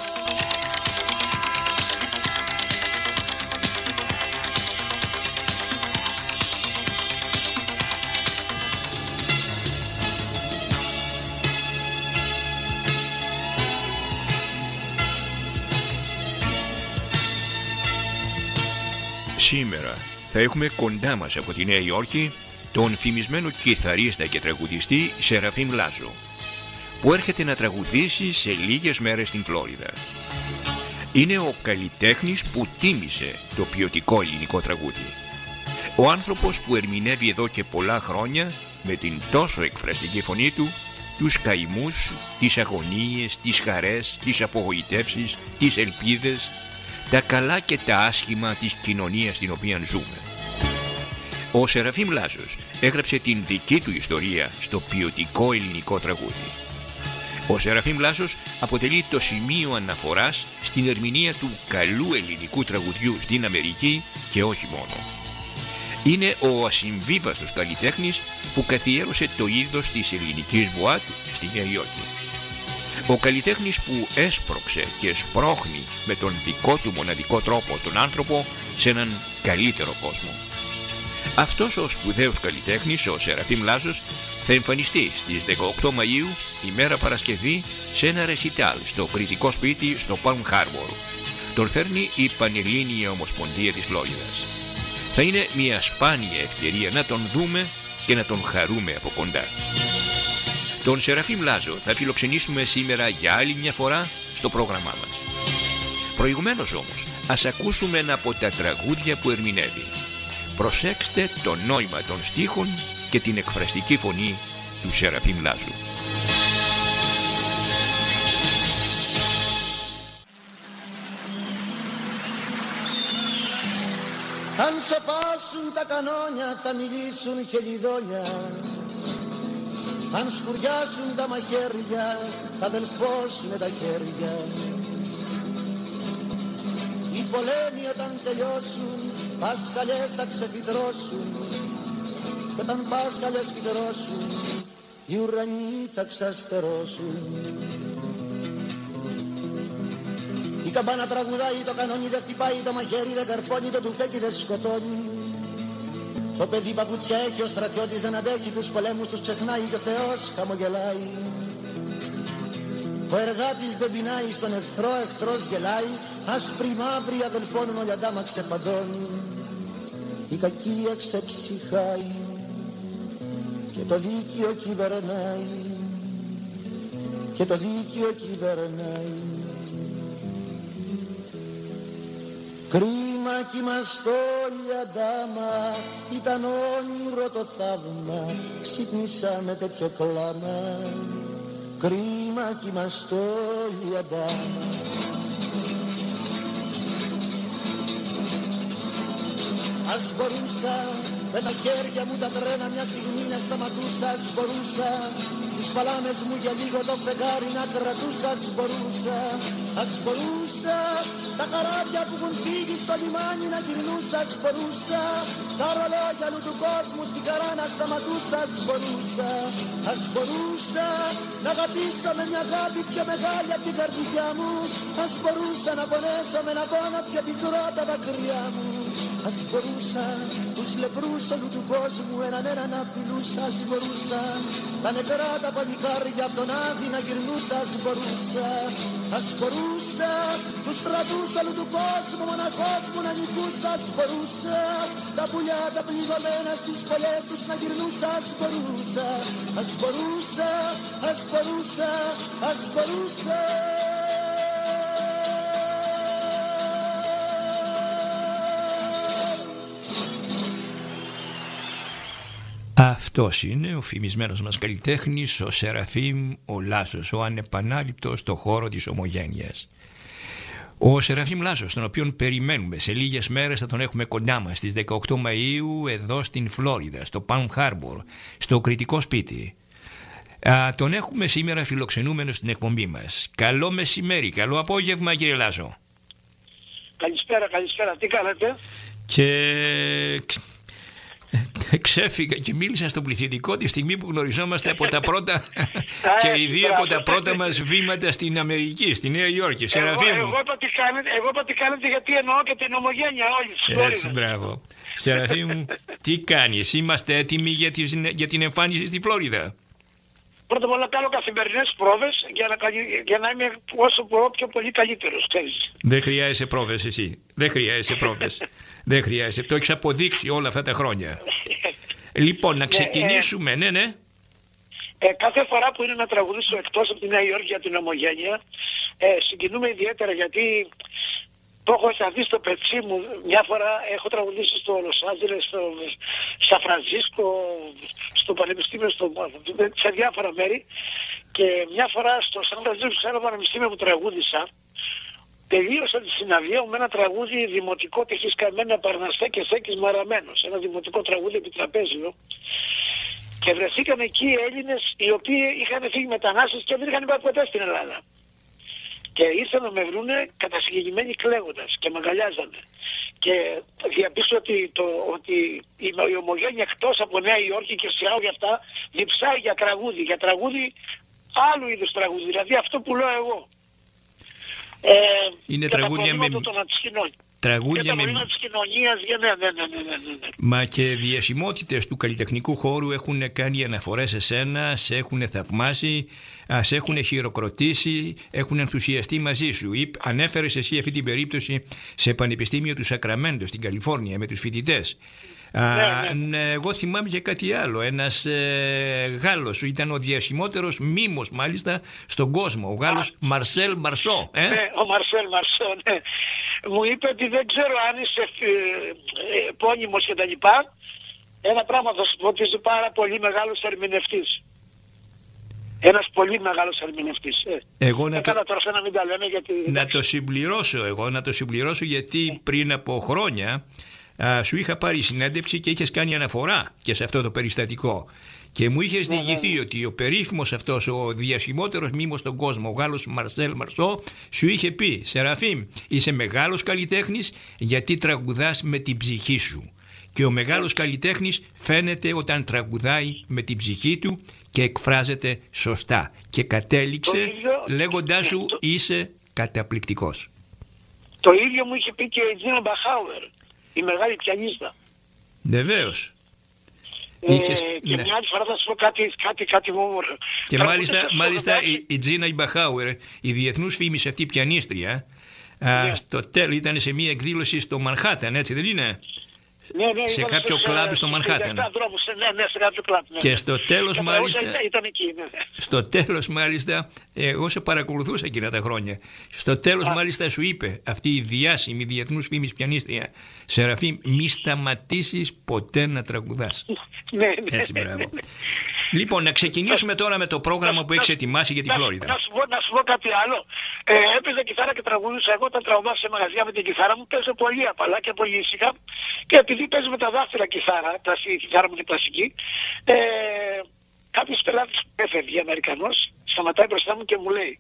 Σήμερα θα έχουμε κοντά μας από τη Νέα Υόρκη τον φημισμένο κιθαρίστα και τραγουδιστή Σεραφείμ Λάζο, που έρχεται να τραγουδήσει σε λίγες μέρες στην Φλόριδα. Είναι ο καλλιτέχνης που τίμησε το ποιοτικό ελληνικό τραγούδι. Ο άνθρωπος που ερμηνεύει εδώ και πολλά χρόνια με την τόσο εκφραστική φωνή του τους καημούς, τις αγωνίες, τις χαρές, τις απογοητεύσεις, τις ελπίδες, τα καλά και τα άσχημα της κοινωνίας στην οποία ζούμε. Ο Σεραφείμ Λάζος έγραψε την δική του ιστορία στο ποιοτικό ελληνικό τραγούδι. Ο Σεραφείμ Λάζος αποτελεί το σημείο αναφοράς στην ερμηνεία του καλού ελληνικού τραγουδιού στην Αμερική και όχι μόνο. Είναι ο ασυμβίβαστος καλλιτέχνης που καθιέρωσε το είδος της ελληνικής μπουάτ στη Νέα Υόρκη. Ο καλλιτέχνης που έσπρωξε και σπρώχνει με τον δικό του μοναδικό τρόπο τον άνθρωπο σε έναν καλύτερο κόσμο. Αυτός ο σπουδαίος καλλιτέχνης, ο Σεραφείμ Λάζος, θα εμφανιστεί στις 18 Μαΐου, ημέρα Παρασκευή, σε ένα ρεσιτάλ στο κριτικό σπίτι στο Palm Harbor. Τον φέρνει η Πανελλήνια Ομοσπονδία της Φλόριδας. Θα είναι μια σπάνια ευκαιρία να τον δούμε και να τον χαρούμε από κοντά. Τον Σεραφείμ Λάζο θα φιλοξενήσουμε σήμερα για άλλη μια φορά στο πρόγραμμά μας. Προηγουμένως όμως, ας ακούσουμε ένα από τα τραγούδια που ερμηνεύει. Προσέξτε το νόημα των στίχων και την εκφραστική φωνή του Σεραφείμ Λάζου. Αν σοπάσουν τα κανόνια, θα μιλήσουν χελιδόνια. Αν σκουριάσουν τα μαχαίρια, θα αδελφώσουν τα χέρια. Οι πολέμοι όταν τελειώσουν, πάσχαλες θα ξεφυτρώσουν. Κι όταν πάσχαλες φυτρώσουν, οι ουρανοί θα ξαστερώσουν. Η καμπάνα τραγουδάει, το κανόνι δεν χτυπάει, το μαχαίρι δεν καρφώνει, το τουφέκι δεν σκοτώνει. Το παιδί παπούτσια έχει, ο στρατιώτης δεν αντέχει, τους πολέμους τους ξεχνάει και ο Θεός χαμογελάει. Ο εργάτης δεν πεινάει, στον εχθρό εχθρός γελάει, άσπροι μαύροι αδελφώνουν, ο λιαντάμα ξεφαντώνει. Η κακία ξεψυχάει και και το δίκαιο κυβερνάει, και το δίκαιο κυβερνάει. Κρίμα κι είμαστε όλοι αντάμα, ήταν όνειρο το θαύμα, ξύπνησα με τέτοιο κλάμα. Κρίμα κι είμαστε όλοι αντάμα. Ας μπορούσα με τα χέρια μου τα τρένα μια στιγμή να σταματούσα, ας μπορούσα στις παλάμες μου για λίγο το φεγγάρι να κρατούσα, ας μπορούσα τα καράβια που έχουν φύγει στο λιμάνι να γυρνούσα, ας τα ρολόγια του κόσμου στην καρά να σταματούσα, ας μπορούσα να αγαπήσω με μια αγάπη πιο μεγάλη από την καρδιά μου, ας μπορούσα να πονέσω με ένα πόνο πιο πικρό τα δάκρυά μου, ας μπορούσα τους λεπρούς όλου του κόσμου έναν να φιλούσα, ας μπορούσα τα νεκρά τα παλικάρια από τον Άδη να γυρνούσα, ας μπορούσα τους στρατούς όλου του κόσμου μοναχός μου να νικούσα, ας μπορούσα τα πουλιά τα πληγωμένα στις φωλές τους να γυρνούσα, ας μπορούσα. Αυτός είναι ο φημισμένος μας καλλιτέχνης, ο Σεραφείμ ο Λάσος, ο ανεπανάληπτος στο χώρο της ομογένειας. Ο Σεραφείμ Λάσος, τον οποίον περιμένουμε σε λίγες μέρες, θα τον έχουμε κοντά μας στις 18 Μαΐου εδώ στην Φλόριδα, στο Palm Harbor, στο Κρητικό Σπίτι. Τον έχουμε σήμερα φιλοξενούμενο στην εκπομπή μας. Καλό μεσημέρι, καλό απόγευμα κύριε Λάσο. Καλησπέρα, τι κάνετε? Ξέφυγα και μίλησα στο πληθυντικό τη στιγμή που γνωριζόμαστε από τα πρώτα και οι δύο από τα πρώτα μας βήματα στην Αμερική, στη Νέα Υόρκη. Σεραφείμ μου. Εγώ είπα τι κάνετε γιατί εννοώ και την ομογένεια όλη. Έτσι, μπράβο. Σεραφείμ μου, τι κάνεις, είμαστε έτοιμοι για την εμφάνιση στη Φλόριδα? Πρώτα απ' όλα κάνω καθημερινές πρόβες για να είμαι όσο μπορώ πιο πολύ καλύτερος, ξέρεις. Δεν χρειάζεσαι πρόβες εσύ. Δεν χρειάζεσαι πρόβες. Δεν χρειάζεται. Το έχεις αποδείξει όλα αυτά τα χρόνια. Λοιπόν, να ξεκινήσουμε. Ναι. Κάθε φορά που είναι να τραγουδήσω εκτός από τη Νέα Υόρκη για την ομογένεια, συγκινούμε ιδιαίτερα γιατί το έχω αισθανθεί στο πετσί μου. Μια φορά έχω τραγουδήσει στο Λος Άντζελες, στο Σαν Φρανσίσκο, στο Πανεπιστήμιο, σε διάφορα μέρη. Και μια φορά στο Σαν Φρανσίσκο, σε ένα πανεπιστήμιο που τραγούδισα, τελείωσα τη συναυλία μου με ένα τραγούδι δημοτικό τεχής καμένα Παρναστέ και Σέκης Μαραμένος. Ένα δημοτικό τραγούδι επί τραπέζιο. Και βρεθήκαν εκεί οι Έλληνες οι οποίοι είχαν φύγει μετανάστες και δεν είχαν πάει ποτέ στην Ελλάδα. Και ήρθαν να με βρούνε κατασυγκεκριμένοι κλαίγοντας και με αγκαλιάζανε. Και διαπίστω ότι η ομογένεια εκτός από Νέα Υόρκη και σε όλα αυτά διψάει για τραγούδι άλλου είδους τραγούδι. Δηλαδή αυτό που λέω εγώ. Είναι τραγούδια με... Τραγούδια με... Μα και διασημότητες του καλλιτεχνικού χώρου έχουν κάνει αναφορές σε σένα, σε έχουν θαυμάσει, σε έχουν χειροκροτήσει, έχουν ενθουσιαστεί μαζί σου. Ανέφερες εσύ αυτή την περίπτωση σε Πανεπιστήμιο του Σακραμέντο στην Καλιφόρνια με τους φοιτητές. Εγώ θυμάμαι και κάτι άλλο. Ένας Γάλλος ήταν ο διασημότερος μίμος μάλιστα στον κόσμο, ο Γάλλος Μαρσέλ Μαρσό. Ναι, ο Μαρσέλ Μαρσό, ναι. Μου είπε ότι δεν ξέρω αν είσαι επώνυμος και τα λοιπά. Ένα πράγμα θα σου πω ότι είσαι πάρα πολύ μεγάλος ερμηνευτής. Ένας πολύ μεγάλος ερμηνευτής. Εγώ να το συμπληρώσω γιατί πριν από χρόνια σου είχα πάρει συνέντευξη και είχες κάνει αναφορά και σε αυτό το περιστατικό και μου είχες διηγηθεί ότι ο περίφημος αυτός, ο διασημότερος μίμος στον κόσμο, ο Γάλλος Μαρσέλ Μαρσό, σου είχε πει: Σεραφείμ, είσαι μεγάλος καλλιτέχνης γιατί τραγουδάς με την ψυχή σου. Και ο μεγάλος καλλιτέχνης φαίνεται όταν τραγουδάει με την ψυχή του και εκφράζεται σωστά. Και κατέληξε λέγοντάς σου είσαι καταπληκτικός. Το ίδιο μου είχε πει και η Τζίνα Μπαχάουερ, η μεγάλη πιανίστα. Βεβαίως. Και μια άλλη φορά θα σου πω κάτι όμορφο. Και μάλιστα η Τζίνα Μπαχάουερ, η διεθνούς φήμης αυτή πιανίστρια, στο τέλος ήταν σε μια εκδήλωση στο Μανχάταν, έτσι δεν είναι? σε κάποιο κλαμπ στο Μανχάταν. Ναι, σε κάποιο κλαμπ. Ναι. Και στο τέλος μάλιστα, ήταν εκεί, ναι. Στο τέλος μάλιστα, εγώ σε παρακολουθούσα εκείνα τα χρόνια. Στο τέλος μάλιστα σου είπε αυτή η διάσημη διεθνούς φήμης πιανίστρια, Σεραφείμ, μη σταματήσεις ποτέ να τραγουδάς. Ναι. Έτσι, μπράβο. Λοιπόν, να ξεκινήσουμε τώρα με το πρόγραμμα που έχεις ετοιμάσει για τη Φλόριδα. Να σου πω κάτι άλλο. Έπαιζα κιθάρα και τραγουδούσα. Εγώ όταν τραγουδάω σε μαγαζιά με την κιθάρα μου παίζω πολύ απαλά και πολύ ήσυχα. Και επειδή παίζω με τα δάχτυλα κιθάρα, η κιθάρα μου είναι κλασική, κάποιος πελάτης έφευγε, Αμερικανός, σταματάει μπροστά μου και μου λέει,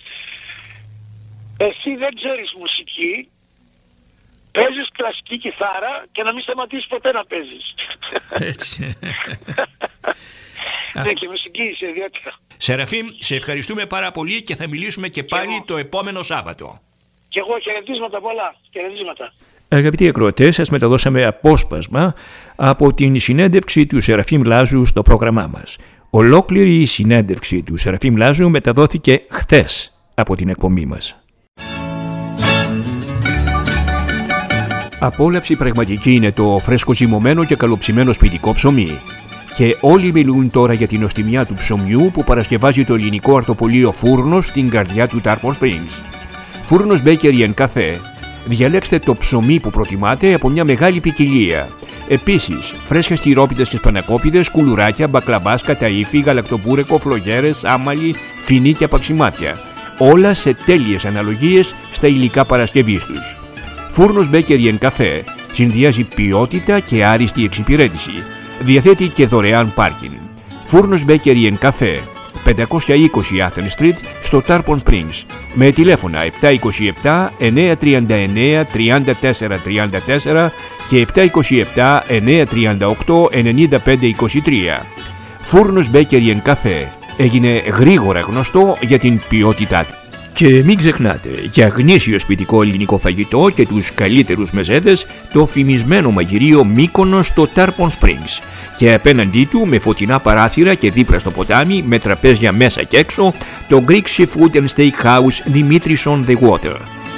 εσύ δεν ξέρεις μουσική, παίζεις κλασική κιθάρα και να μην σταματήσεις ποτέ να παίζεις. Έτσι. Ναι, και μουσική είσαι ιδιαίτερα. Σεραφείμ, σε ευχαριστούμε πάρα πολύ και θα μιλήσουμε και πάλι το επόμενο Σάββατο. Και εγώ χαιρετίσματα πολλά. Χαιρετίσματα. Αγαπητοί ακροατές, σας μεταδώσαμε απόσπασμα από την συνέντευξη του Σεραφείμ Λάζου στο πρόγραμμά μας. Ολόκληρη η συνέντευξη του Σεραφείμ Λάζου μεταδόθηκε χθες από την εκπομπή μας. Απόλαυση πραγματική είναι το φρέσκο ζυμωμένο και καλοψημένο σπιτικό ψωμί. Και όλοι μιλούν τώρα για την νοστιμιά του ψωμιού που παρασκευάζει το ελληνικό αρτοπολείο Φούρνος στην καρδιά του Tarpon Springs. Φούρνος Bakery & Cafe. Διαλέξτε το ψωμί που προτιμάτε από μια μεγάλη ποικιλία. Επίσης, φρέσκες τυρόπιτες και σπανακόπιδες, κουλουράκια, μπακλαμπάς, καταΐφι, γαλακτοπούρεκο, φλογέρες, άμαλι, φινί και απαξιμάτια. Όλα σε τέλειες αναλογίες στα υλικά παρασκευής τους. Φούρνος Bakery & Cafe συνδυάζει ποιότητα και άριστη εξυπηρέτηση. Διαθέτει και δωρεάν πάρκινγκ. Φούρνος Bakery & Cafe, 520 Athens Street στο Tarpon Springs, με τηλέφωνα 727 939 3434 και 727 938 9523. Φούρνος Bakery & Cafe έγινε γρήγορα γνωστό για την ποιότητά του. Και μην ξεχνάτε, για γνήσιο σπιτικό ελληνικό φαγητό και τους καλύτερους μεζέδες, το φημισμένο μαγειρίο Μύκονος στο Tarpon Springs. Και απέναντί του, με φωτεινά παράθυρα και δίπλα στο ποτάμι, με τραπέζια μέσα και έξω, το Greek Seafood and Steakhouse Dimitris on the Water.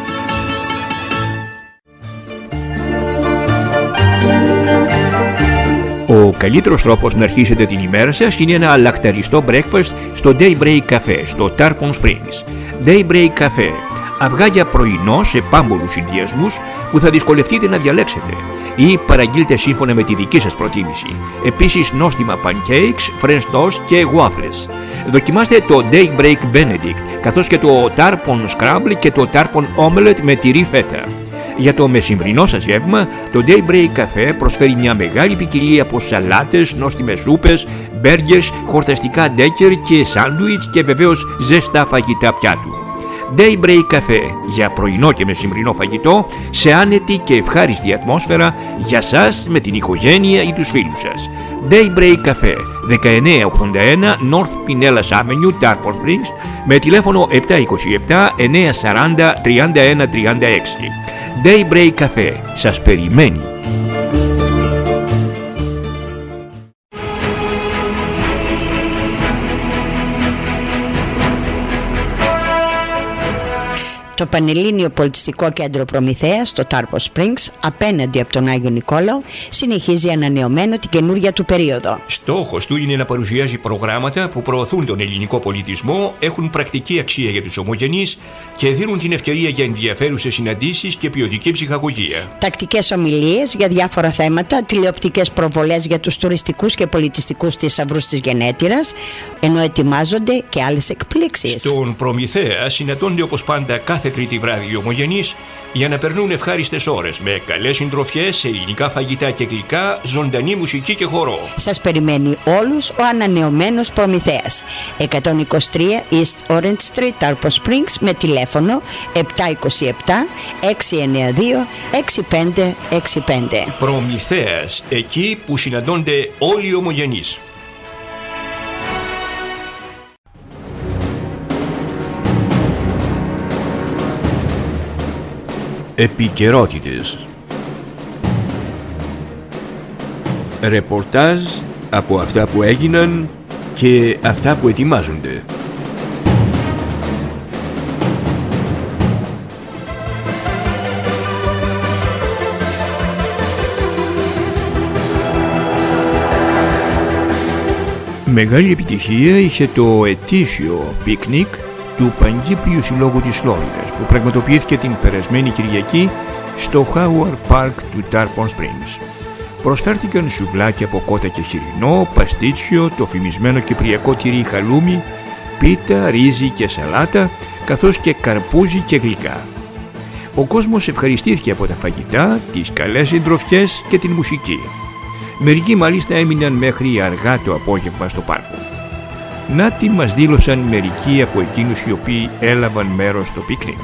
Ο καλύτερος τρόπος να αρχίσετε την ημέρα σας είναι ένα λαχταριστό breakfast στο Daybreak Cafe στο Tarpon Springs. Daybreak Cafe. Αυγά για πρωινό σε πάμπολους συνδυασμούς που θα δυσκολευτείτε να διαλέξετε ή παραγγείλτε σύμφωνα με τη δική σας προτίμηση. Επίσης νόστιμα pancakes, french toast και waffles. Δοκιμάστε το Daybreak Benedict καθώς και το Tarpon Scramble και το Tarpon Omelette με τυρί φέτα. Για το μεσημβρινό σας γεύμα, το Daybreak Cafe προσφέρει μια μεγάλη ποικιλία από σαλάτες, νόστιμες σούπες, μπέργκερς, χορταστικά ντέκερ και σάντουιτς και βεβαίως ζεστά φαγητά πιάτου. Daybreak Cafe για πρωινό και μεσημβρινό φαγητό σε άνετη και ευχάριστη ατμόσφαιρα για σας με την οικογένεια ή τους φίλους σας. Daybreak Cafe, 1981 North Pinellas Avenue, Tarpon Springs, με τηλέφωνο 727 940 3136. Daybreak Cafe σας περιμένει. Το Πανελλήνιο Πολιτιστικό Κέντρο Προμηθέας στο Tarpon Springs, απέναντι από τον Άγιο Νικόλαο, συνεχίζει ανανεωμένο την καινούργια του περίοδο. Στόχος του είναι να παρουσιάζει προγράμματα που προωθούν τον ελληνικό πολιτισμό, έχουν πρακτική αξία για τους ομογενείς και δίνουν την ευκαιρία για ενδιαφέρουσες συναντήσεις και ποιοτική ψυχαγωγία. Τακτικές ομιλίες για διάφορα θέματα, τηλεοπτικές προβολές για τους τουριστικούς και πολιτιστικούς θησαυρούς της γενέτειρας, ενώ ετοιμάζονται και άλλες εκπλήξεις. Στον Προμηθέα συναντώνται όπως πάντα κάθε Τρίτη βράδυ οι ομογενείς για να περνούν ευχάριστες ώρες με καλές συντροφιές, ελληνικά φαγητά και γλυκά, ζωντανή μουσική και χορό. Σας περιμένει όλους ο ανανεωμένος Προμηθέας. 123 East Orange Street, Tarpon Springs, με τηλέφωνο 727 692 6565. Προμηθέας, εκεί που συναντώνται όλοι οι ομογενείς. Επικαιρότητες. Ρεπορτάζ από αυτά που έγιναν και αυτά που ετοιμάζονται. Μεγάλη επιτυχία είχε το ετήσιο πίκνικ του Παγκύπριου Συλλόγου της Φλόριδας που πραγματοποιήθηκε την περασμένη Κυριακή στο Howard Park του Tarpon Springs. Προσφέρθηκαν σουβλάκια από κότα και χοιρινό, παστίτσιο, το φημισμένο κυπριακό τυρί χαλούμι, πίτα, ρύζι και σαλάτα, καθώς και καρπούζι και γλυκά. Ο κόσμος ευχαριστήθηκε από τα φαγητά, τις καλές συντροφιές και την μουσική. Μερικοί μάλιστα έμειναν μέχρι αργά το απόγευμα στο πάρκο. Να τι μας δήλωσαν μερικοί από εκείνους οι οποίοι έλαβαν μέρος στο πίκνικ.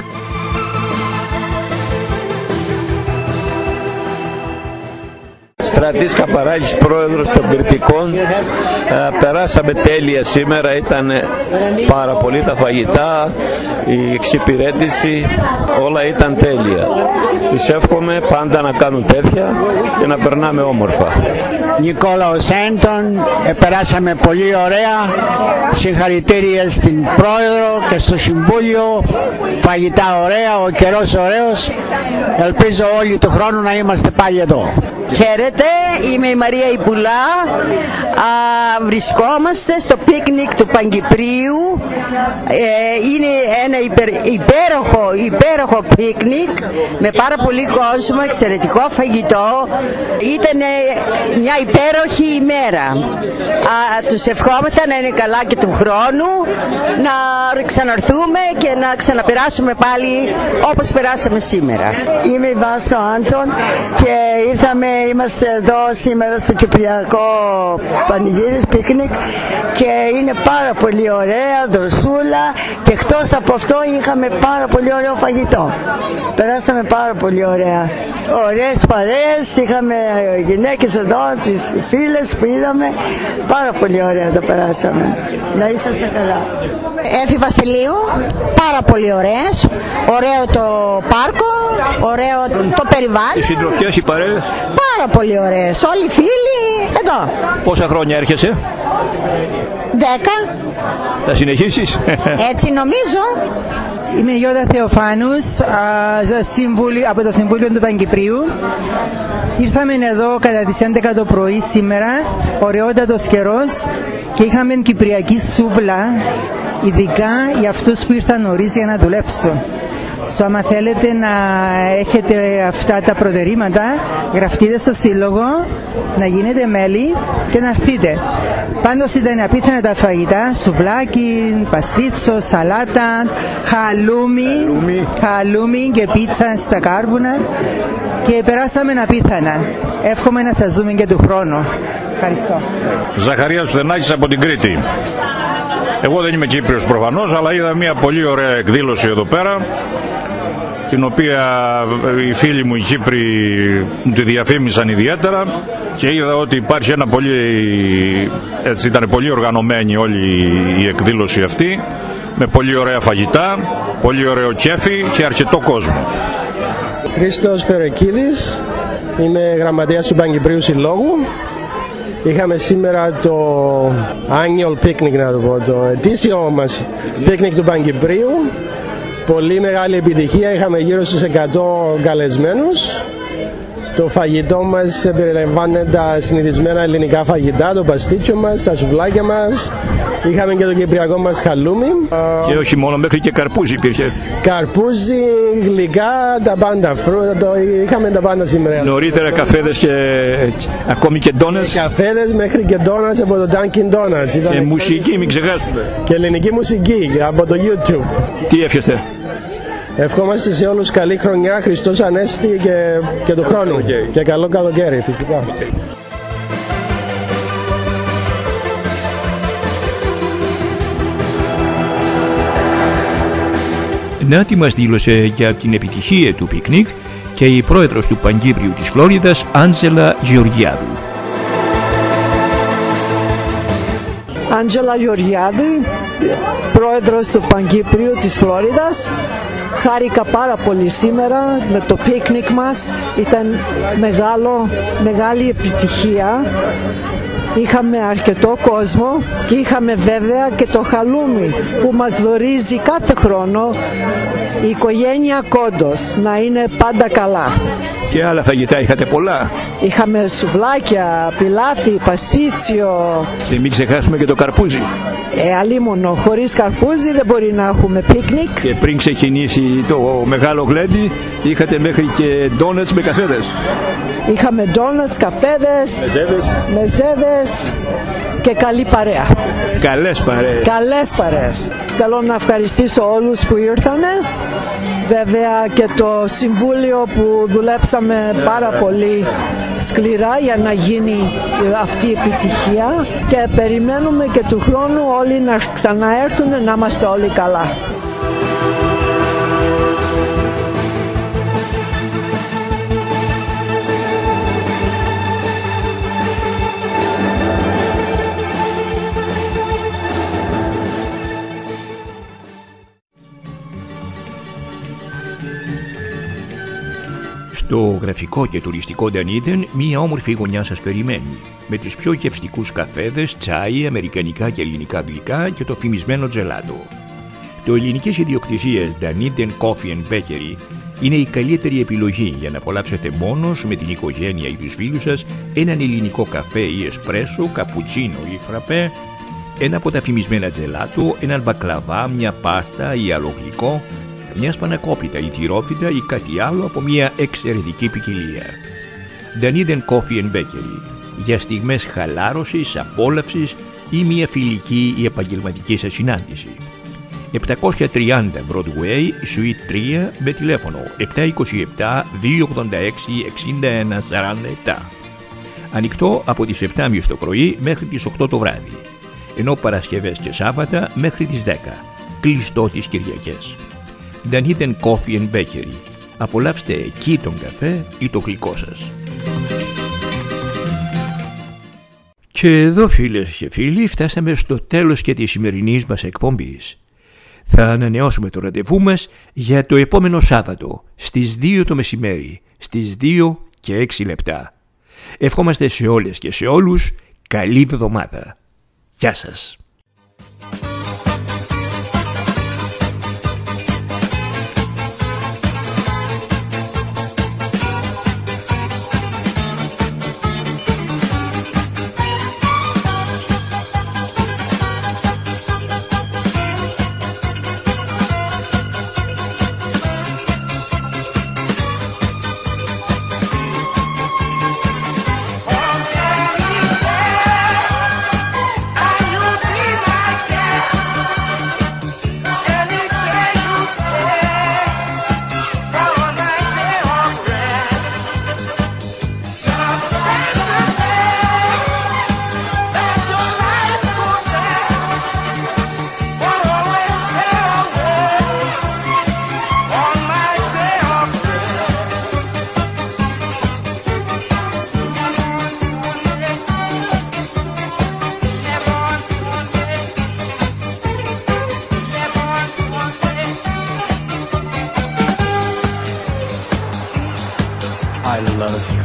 Στρατής Καπαράκης, πρόεδρος των Κρητικών. Περάσαμε τέλεια σήμερα, ήταν πάρα πολύ τα φαγητά, η εξυπηρέτηση, όλα ήταν τέλεια. Τους εύχομαι πάντα να κάνουν τέτοια και να περνάμε όμορφα. Νικόλαος Έντον, περάσαμε πολύ ωραία, συγχαρητήρια στην πρόεδρο και στο συμβούλιο, φαγητά ωραία, ο καιρός ωραίος, ελπίζω όλοι του χρόνου να είμαστε πάλι εδώ. Χαίρετε, είμαι η Μαρία Ιππουλά. Βρισκόμαστε στο πίκνικ του Παγκυπρίου. Είναι ένα υπέροχο πίκνικ με πάρα πολύ κόσμο, εξαιρετικό φαγητό. Ήταν μια υπέροχη ημέρα. Τους ευχόμεθα να είναι καλά και του χρόνου, να ξαναρθούμε και να ξαναπεράσουμε πάλι όπως περάσαμε σήμερα. Είμαι η Βάσο Άντων και είμαστε εδώ σήμερα στο Κυπριακό Πανηγύρις πίκνικ και είναι πάρα πολύ ωραία, δροσούλα, και εκτός από αυτό είχαμε πάρα πολύ ωραίο φαγητό. Περάσαμε πάρα πολύ ωραία. Ωραίες παρέες, είχαμε γυναίκες εδώ, τις φίλες που είδαμε, πάρα πολύ ωραία το περάσαμε. Να είσαστε καλά. Έφη Βασιλείου, πάρα πολύ ωραίες, ωραίο το πάρκο, ωραίο το περιβάλλον. Οι συντροφιές, οι παρέες. Πάρα πολύ ωραίες, όλοι οι φίλοι εδώ. Πόσα χρόνια έρχεσαι? 10. Θα συνεχίσεις? Έτσι νομίζω. Είμαι η Γιώτα Θεοφάνους από το Συμβούλιο του Παγκυπρίου. Ήρθαμε εδώ κατά τις 11 το πρωί σήμερα, ωραιότατος καιρός, και είχαμε κυπριακή σούβλα, ειδικά για αυτούς που ήρθαν νωρίς για να δουλέψουν. Άμα θέλετε να έχετε αυτά τα προτερήματα, γραφτείτε στο σύλλογο, να γίνετε μέλη και να έρθετε. Πάντως ήταν απίθανα τα φαγητά, σουβλάκι, παστίτσο, σαλάτα, χαλούμι και πίτσα στα κάρβουνα, και περάσαμε απίθανα. Εύχομαι να σας δούμε και του χρόνου. Ευχαριστώ. Ζαχαρίας Φθενάκης από την Κρήτη. Εγώ δεν είμαι Κύπριος προφανώς, αλλά είδα μια πολύ ωραία εκδήλωση εδώ πέρα, την οποία οι φίλοι μου οι Κύπροι τη διαφήμισαν ιδιαίτερα, και είδα ότι υπάρχει ένα έτσι ήταν πολύ οργανωμένη όλη η εκδήλωση αυτή, με πολύ ωραία φαγητά, πολύ ωραίο κέφι και αρκετό κόσμο. Χρήστος Φερεκίδης, είμαι γραμματέας του Παγκυπρίου Συλλόγου. Είχαμε σήμερα το annual picnic, να το πω, το ετήσιο μας picnic του Παγκυπρίου. Πολύ μεγάλη επιτυχία, είχαμε γύρω στους 100 καλεσμένους. Το φαγητό μας περιλαμβάνει τα συνηθισμένα ελληνικά φαγητά, το παστίτσιο μας, τα σουβλάκια μας. Είχαμε και το κυπριακό μας χαλούμι. Και όχι μόνο, μέχρι και καρπούζι υπήρχε. Καρπούζι, γλυκά, τα πάντα, φρούτα, είχαμε τα πάντα σήμερα. Νωρίτερα καφέδες και ακόμη και ντόνατς. Καφέδες μέχρι και ντόνατς από το Dunkin' Donuts. Και μουσική, μην ξεχάσουμε. Και ελληνική μουσική από το YouTube. Τι εύχεστε? Ευχόμαστε σε όλους καλή χρονιά, Χριστός Ανέστη και του χρόνου. Και καλό καλοκαίρι φυσικά. Να τι μας δήλωσε για την επιτυχία του πικνίκ και η πρόεδρος του Παγκύπριου της Φλόριδας, Άντζελα Γεωργιάδου. Άντζελα Γεωργιάδου, πρόεδρος του Παγκύπριου της Φλόριδας. Χάρηκα πάρα πολύ σήμερα με το πίκνικ μας, ήταν μεγάλη επιτυχία. Είχαμε αρκετό κόσμο και είχαμε βέβαια και το χαλούμι που μας δωρίζει κάθε χρόνο η οικογένεια Κόντος να είναι πάντα καλά. Και άλλα φαγητά είχατε πολλά? Είχαμε σουβλάκια, πιλάφι, πασίσιο. Και μην ξεχάσουμε και το καρπούζι. Αλίμονο, χωρίς καρπούζι δεν μπορεί να έχουμε πίκνικ. Και πριν ξεκινήσει το μεγάλο γλέντι είχατε μέχρι και ντόνατς με καφέδες. Είχαμε ντόνατς, καφέδες, μεζέδες και καλή παρέα. Καλές παρέες. Καλές παρέες. Θέλω να ευχαριστήσω όλους που ήρθανε. Βέβαια και το Συμβούλιο που δουλέψαμε πάρα πολύ σκληρά για να γίνει αυτή η επιτυχία και περιμένουμε και του χρόνου όλοι να ξαναέρθουν να είμαστε όλοι καλά. Στο γραφικό και τουριστικό Dunedin, μία όμορφη γωνιά σας περιμένει, με τους πιο γευστικούς καφέδες, τσάι, αμερικανικά και ελληνικά γλυκά και το φημισμένο τζελάτο. Το ελληνικής ιδιοκτησίας Dunedin Coffee and Bakery είναι η καλύτερη επιλογή για να απολαύσετε μόνος με την οικογένεια ή τους φίλους σας έναν ελληνικό καφέ ή εσπρέσο, καπουτσίνο ή φραπέ, ένα από τα φημισμένα τζελάτο, έναν μπακλαβά, μια πάστα ή άλλο γλυκό, μια σπανακόπιτα ή τυρόπιτα ή κάτι άλλο από μια εξαιρετική ποικιλία. Dunedin Coffee and Bakery, για στιγμές χαλάρωσης, απόλαυσης ή μια φιλική ή επαγγελματική σας συνάντηση. 730 Broadway, Suite 3, με τηλέφωνο 727 286 61 47. Ανοιχτό από τις 7.30 το πρωί μέχρι τις 8 το βράδυ, ενώ Παρασκευές και Σάββατα μέχρι τις 10, κλειστό τις Κυριακές. Dunedin Coffee and Bakery. Απολαύστε εκεί τον καφέ ή το γλυκό σας. Και εδώ, φίλες και φίλοι, φτάσαμε στο τέλος και της σημερινής μας εκπομπής. Θα ανανεώσουμε το ραντεβού μας για το επόμενο Σάββατο στις 2 το μεσημέρι, στις 2 και 6 λεπτά. Ευχόμαστε σε όλες και σε όλους καλή εβδομάδα. Γεια σας. I love you.